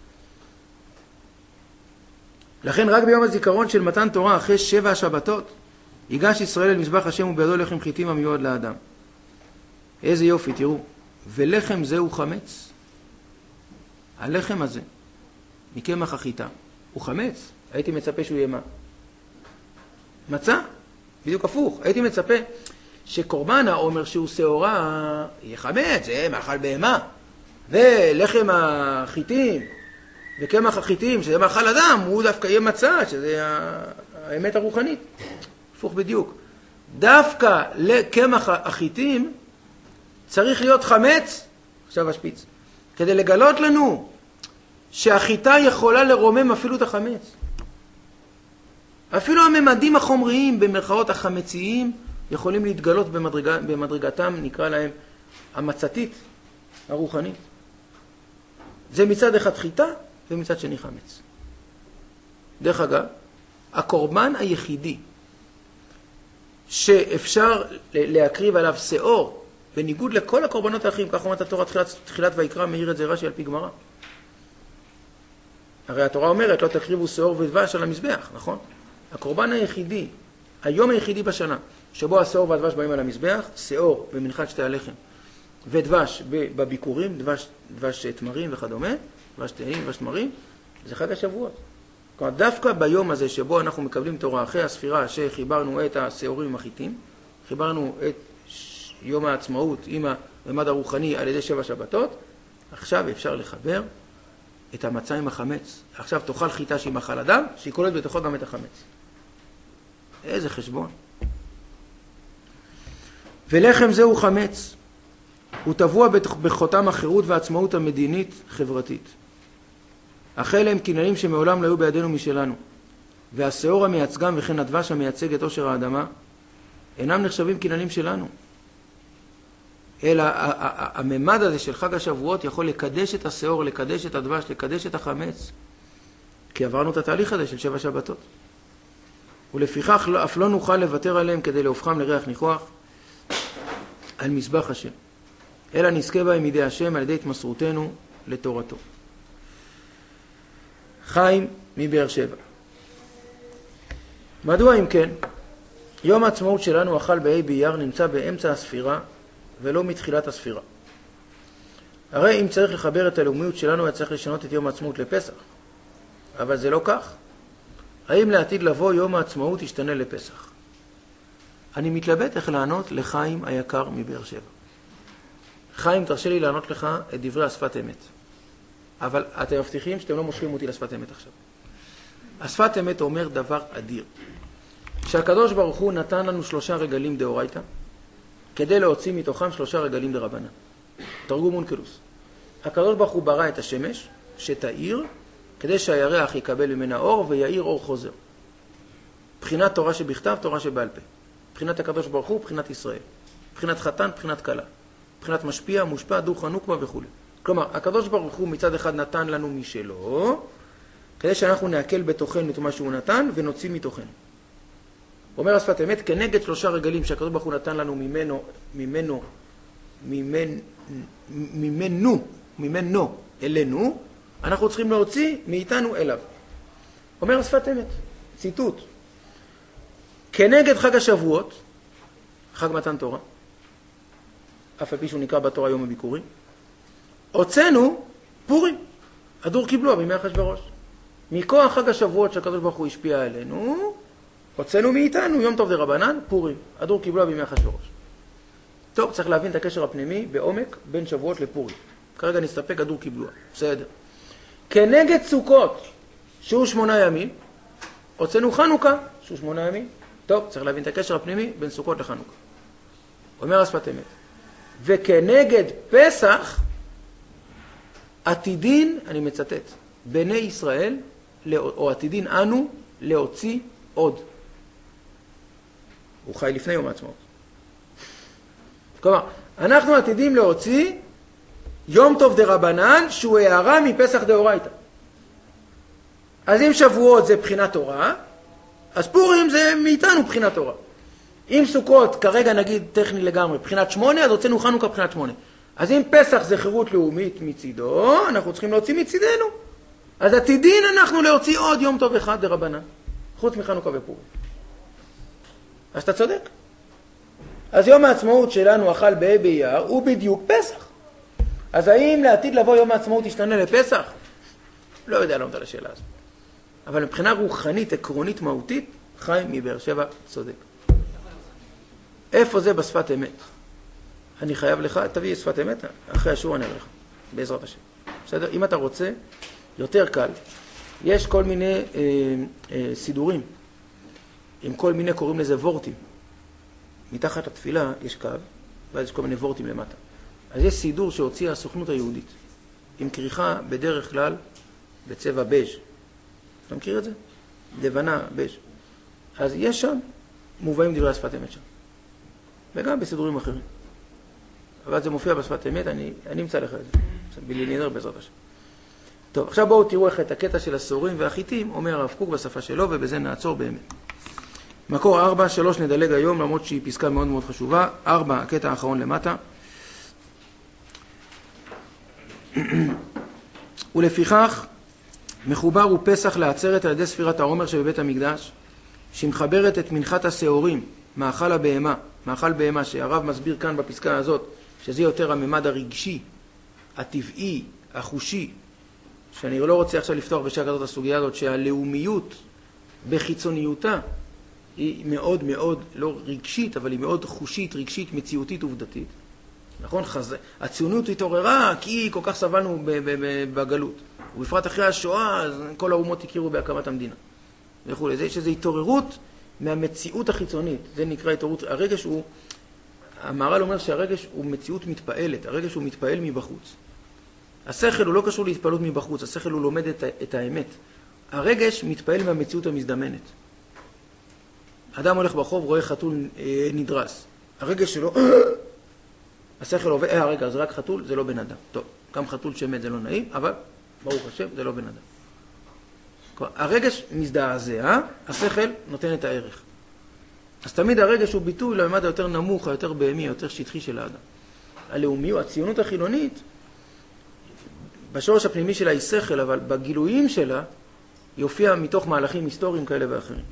לכן רק ביום הזיכרון של מתן תורה, אחרי 7 השבתות, ייגש ישראל אל מזבח השם ובידו לחם חיטים המיועד לאדם. איזה יופי, תראו. ולחם זהו חמץ. הלחם הזה, מקמח החיטה, הוא חמץ. הייתי מצפה שהוא יהיה מה? מצה? בדיוק הפוך. הייתי מצפה שקורבן העומר שהוא שעורה יהיה חמץ, זה מאכל בהמה. ולחם החיטים וקמח החיטים, שזה מאכל אדם, הוא דווקא יהיה מצה, שזה האמת הרוחנית. הפוך בדיוק. דווקא לקמח החיטים צריך להיות חמץ, עכשיו השפיץ, כדי לגלות לנו שהחיטה יכולה לרומם אפילו את החמץ. אפילו הממדים החומריים, במרכאות החמציים, יכולים להתגלות במדרגתם, נקרא להם, המצתית, הרוחנית. זה מצד אחד חיטה ומצד שני חמץ. דרך אגב, הקורבן היחידי שאפשר להקריב עליו שאור, בניגוד לכל הקורבנות האחרים, כך אומרת התורה תחילת ויקרא, מאיר את זה רש"י על פי גמרא. הרי התורה אומרת, לא תקריבו שאור ודבש על המזבח, נכון? הקורבן היחידי, היום היחידי בשנה, שבו השאור והדבש באים על המזבח, שאור במנחת שתי הלחם, ודבש בביקורים, דבש תמרים וכדומה, דבש תאנים, דבש תמרים, זה חג השבועות. כלומר, דווקא ביום הזה שבו אנחנו מקבלים תורה אחרי הספירה שחיברנו את השעורים עם החיטים, חיברנו את יום העצמאות עם הממד הרוחני על ידי 7 שבתות, עכשיו אפשר לחבר את המצה עם החמץ. עכשיו תאכל חיטה שהיא מאכל אדם, שהיא כוללת בתוכו גם את החמץ. איזה חשבון. ולחם זהו חמץ. הוא טבוע בחותם החירות והעצמאות המדינית חברתית. החל הם קניינים שמעולם לא היו בידינו משלנו, והשאור המייצגם וכן הדבש המייצג את עושר האדמה אינם נחשבים קניינים שלנו. אלא הממד הזה של חג השבועות יכול לקדש את השאור, לקדש את הדבש, לקדש את החמץ, כי עברנו את התהליך הזה של 7 שבתות. ולפיכך אף לא נוכל לוותר עליהם כדי להופכם לריח ניחוח על מזבח השם, אלא נזכה בהם מידי השם על ידי התמסרותנו לתורתו. חיים מבאר שבע. מדוע אם כן, יום העצמאות שלנו החל בה' באייר נמצא באמצע הספירה ולא מתחילת הספירה? הרי אם צריך לחבר את הלאומיות שלנו, היה צריך לשנות את יום העצמאות לפסח. אבל זה לא כך. האם לעתיד לבוא יום העצמאות ישתנה לפסח? אני מתלבט איך לענות לחיים היקר מבאר שבע. חיים, תרשה לי לענות לך את דברי השפת אמת. אבל אתם מבטיחים שאתם לא מושכים אותי לשפת אמת עכשיו. השפת אמת אומר דבר אדיר. שהקדוש ברוך הוא נתן לנו 3 רגלים דאורייתא, כדי להוציא מתוכם 3 רגלים דרבנן. תרגום אונקלוס. הקדוש ברוך הוא ברא את השמש, שתאיר, כדי שהירח יקבל ממנה אור ויאיר אור חוזר. בחינת תורה שבכתב, תורה שבעל פה. בחינת הקדוש ברוך הוא, בחינת ישראל. בחינת חתן, בחינת כלה. בחינת משפיע, מושפע, דוך, נוקמה וכו'. כלומר, הקדוש ברוך הוא מצד אחד נתן לנו משלו, כדי שאנחנו נעכל בתוכנו את מה שהוא נתן ונוציא מתוכנו. אומר השפת אמת, כנגד 3 רגלים שהקדוש ברוך הוא נתן לנו ממנו אלינו, אנחנו צריכים להוציא מאיתנו אליו. אומר השפת אמת, ציטוט, כנגד חג השבועות, חג מתן תורה, אף על פי שהוא נקרא בתורה יום הביקורים, הוצאנו פורים, הדור קיבלו בימי אחשוורוש. מכוח חג השבועות שהקדוש ברוך הוא השפיע עלינו, הוצאנו מאיתנו יום טוב דרבנן, פורים, הדור קיבלו בימי אחשוורוש. טוב, צריך להבין את הקשר הפנימי בעומק בין שבועות לפורים. כרגע נסתפק הדור קיבלו, בסדר. כנגד סוכות, שהוא 8 ימים, הוצאנו חנוכה, שהוא 8 ימים. טוב, צריך להבין את הקשר הפנימי בין סוכות לחנוכה. אומר השפת אמת. וכנגד פסח, עתידין, אני מצטט, בני ישראל, או עתידין אנו, להוציא עוד. הוא חי לפני יום העצמאות. כלומר, אנחנו עתידים להוציא יום טוב דרבנן, שהוא הערה מפסח דאורייתא. אז אם שבועות זה בחינת תורה, אז פורים זה מאיתנו בחינת תורה. אם סוכות, כרגע נגיד טכני לגמרי, בחינת 8, אז הוצאנו חנוכה בחינת 8. אז אם פסח זה חירות לאומית מצידו, אנחנו צריכים להוציא מצידנו. אז עתידין אנחנו להוציא עוד יום טוב אחד דרבנן, חוץ מחנוכה ופורים. אז אתה צודק. אז יום העצמאות שלנו החל בה' באייר הוא בדיוק פסח. אז האם לעתיד לבוא יום העצמאות ישתנה לפסח? לא יודע לענות על השאלה הזאת. אבל מבחינה רוחנית, עקרונית, מהותית, חיים מבאר שבע צודק. איפה זה בשפת אמת? אני חייב לך, תביא שפת אמת, אחרי השיעור אני אראה לך, בעזרת השם. בסדר? אם אתה רוצה, יותר קל. יש כל מיני סידורים, עם כל מיני, קוראים לזה וורטים. מתחת לתפילה יש קו, ואז יש כל מיני וורטים למטה. אז יש סידור שהוציאה הסוכנות היהודית, עם כריכה בדרך כלל בצבע בז'. אתה מכיר את זה? לבנה, בז'. אז יש שם מובאים דברי השפת אמת שם. וגם בסידורים אחרים. אבל זה מופיע בשפת אמת, אני אמצא לך את זה. בלינדר בעזרת השם. טוב, עכשיו בואו תראו איך את הקטע של הסורים והחיטים אומר הרב קוק בשפה שלו, ובזה נעצור באמת. מקור 4, 3 נדלג היום, למרות שהיא פסקה מאוד מאוד חשובה. 4, הקטע האחרון למטה. ולפיכך מחובר הוא פסח לעצרת על ידי ספירת העומר שבבית המקדש, שמחברת את מנחת השעורים, מאכל הבהמה, מאכל בהמה, שהרב מסביר כאן בפסקה הזאת, שזה יותר הממד הרגשי, הטבעי, החושי, שאני לא רוצה עכשיו לפתוח בשעה כזאת הסוגיה הזאת, שהלאומיות בחיצוניותה היא מאוד מאוד לא רגשית, אבל היא מאוד חושית, רגשית, מציאותית, עובדתית. נכון? הציונות התעוררה כי היא כל כך סבלנו בגלות. ובפרט אחרי השואה, אז כל האומות הכירו בהקמת המדינה. וכו'. יש איזו התעוררות מהמציאות החיצונית. זה נקרא התעוררות. הרגש הוא, המהר"ל אומר שהרגש הוא מציאות מתפעלת. הרגש הוא מתפעל מבחוץ. השכל הוא לא קשור להתפעלות מבחוץ. השכל הוא לומד את האמת. הרגש מתפעל מהמציאות המזדמנת. אדם הולך ברחוב, רואה חתול נדרס. הרגש שלו, השכל עובד, רגע, זה רק חתול, זה לא בן אדם. טוב, גם חתול שמת זה לא נעים, אבל ברוך השם, זה לא בן אדם. הרגש מזדעזע, השכל נותן את הערך. אז תמיד הרגש הוא ביטוי לממד היותר נמוך, היותר בהמי, היותר שטחי של האדם. הלאומיות, הציונות החילונית, בשורש הפנימי שלה היא שכל, אבל בגילויים שלה יופיע מתוך מהלכים היסטוריים כאלה ואחרים.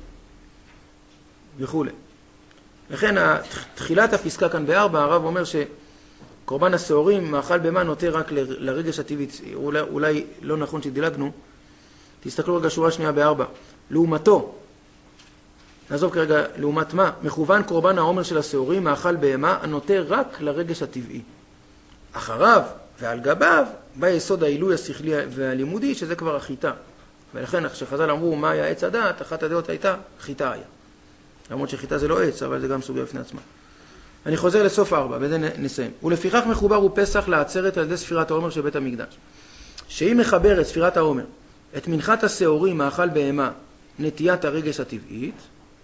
וכו'. לכן תחילת הפסקה כאן ב4, הרב אומר שקורבן השעורים, מאכל בהמה, נוטה רק לרגש הטבעי. אולי לא נכון שדילגנו. תסתכלו רגע שורה שנייה ב4. לעומתו, נעזוב כרגע לעומת מה, מכוון קורבן העומר של השעורים, מאכל בהמה, הנוטה רק לרגש הטבעי. אחריו ועל גביו בא יסוד העילוי השכלי והלימודי, שזה כבר החיטה. ולכן כשחז"ל אמרו מה היה עץ הדעת, אחת הדעות הייתה חיטה היה. למרות שחיטה זה לא עץ, אבל זה גם סוגיה בפני עצמה. אני חוזר לסוף 4, בזה נסיים. ולפיכך מחובר הוא פסח לעצרת על ידי ספירת העומר של בית המקדש. שהיא מחברת ספירת העומר את מנחת השעורים, מאכל בהמה, נטיית הרגש הטבעית,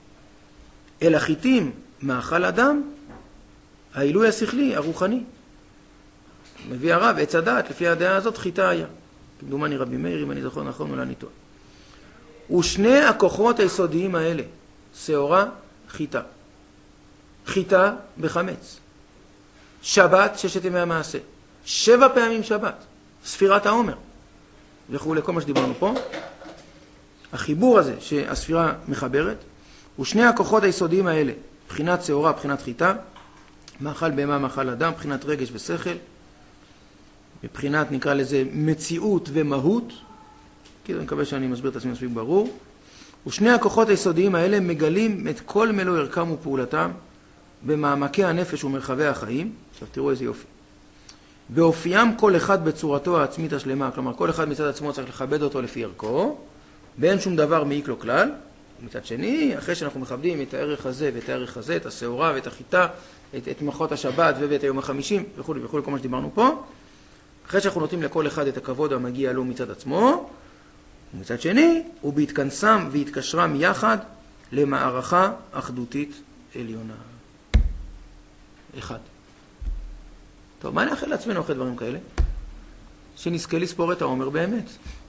אל החיטים, מאכל אדם, העילוי השכלי, הרוחני. מביא הרב, עץ הדעת, לפי הדעה הזאת, חיטה היה. כמדומני רבי מאיר, אם אני זוכר נכון, אולי אני טועה. ושני הכוחות היסודיים האלה, שעורה, חיטה. חיטה בחמץ. שבת, 6 ימי המעשה. 7 פעמים שבת. ספירת העומר. וכו' לכל מה שדיברנו פה. החיבור הזה שהספירה מחברת, ושני הכוחות היסודיים האלה, בחינת שעורה, בחינת חיטה, מאכל בהמה, מאכל אדם, בחינת רגש ושכל, בבחינת נקרא לזה מציאות ומהות, כי אני מקווה שאני מסביר את עצמי מספיק ברור, ושני הכוחות היסודיים האלה מגלים את כל מלוא ערכם ופעולתם במעמקי הנפש ומרחבי החיים. עכשיו תראו איזה יופי. באופיים כל אחד בצורתו העצמית השלמה, כלומר כל אחד מצד עצמו צריך לכבד אותו לפי ערכו, ואין שום דבר מעיק לו כלל. מצד שני, אחרי שאנחנו מכבדים את הערך הזה ואת הערך הזה, את השעורה ואת החיטה, את מלאכות השבת ואת היום ה50 וכו' וכו', כל מה שדיברנו פה, אחרי שאנחנו נותנים לכל אחד את הכבוד המגיע לו מצד עצמו, ומצד שני, הוא בהתכנסם והתקשרם יחד למערכה אחדותית עליונה. אחד. טוב, מה נאחל לעצמנו אחרי דברים כאלה? שנזכה לספור את העומר באמת.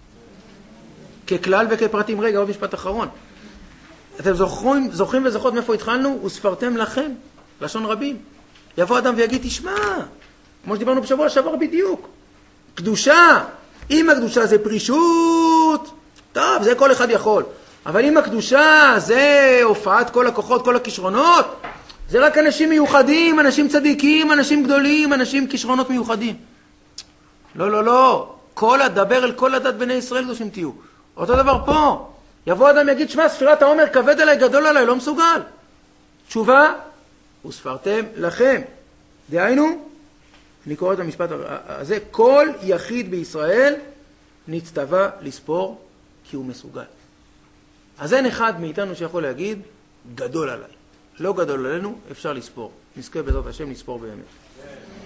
ככלל וכפרטים. רגע, עוד משפט אחרון. אתם זוכרים וזוכרות מאיפה התחלנו? וספרתם לכם, לשון רבים. יבוא אדם ויגיד, תשמע, כמו שדיברנו בשבוע שעבר בדיוק, קדושה. אם הקדושה זה פרישות, טוב, זה כל אחד יכול. אבל אם הקדושה זה הופעת כל הכוחות, כל הכישרונות, זה רק אנשים מיוחדים, אנשים צדיקים, אנשים גדולים, אנשים כישרונות מיוחדים. לא, לא, לא. דבר אל כל הדת בני ישראל קדושים תהיו. אותו דבר פה. יבוא אדם ויגיד, שמע, ספירת העומר כבד עליי, גדול עליי, לא מסוגל. תשובה, וספרתם לכם. דהיינו, אני קורא את המשפט הזה, כל יחיד בישראל נצטווה לספור כי הוא מסוגל. אז אין אחד מאיתנו שיכול להגיד, גדול עליי. לא גדול עלינו, אפשר לספור. נזכה בעזרת השם לספור באמת.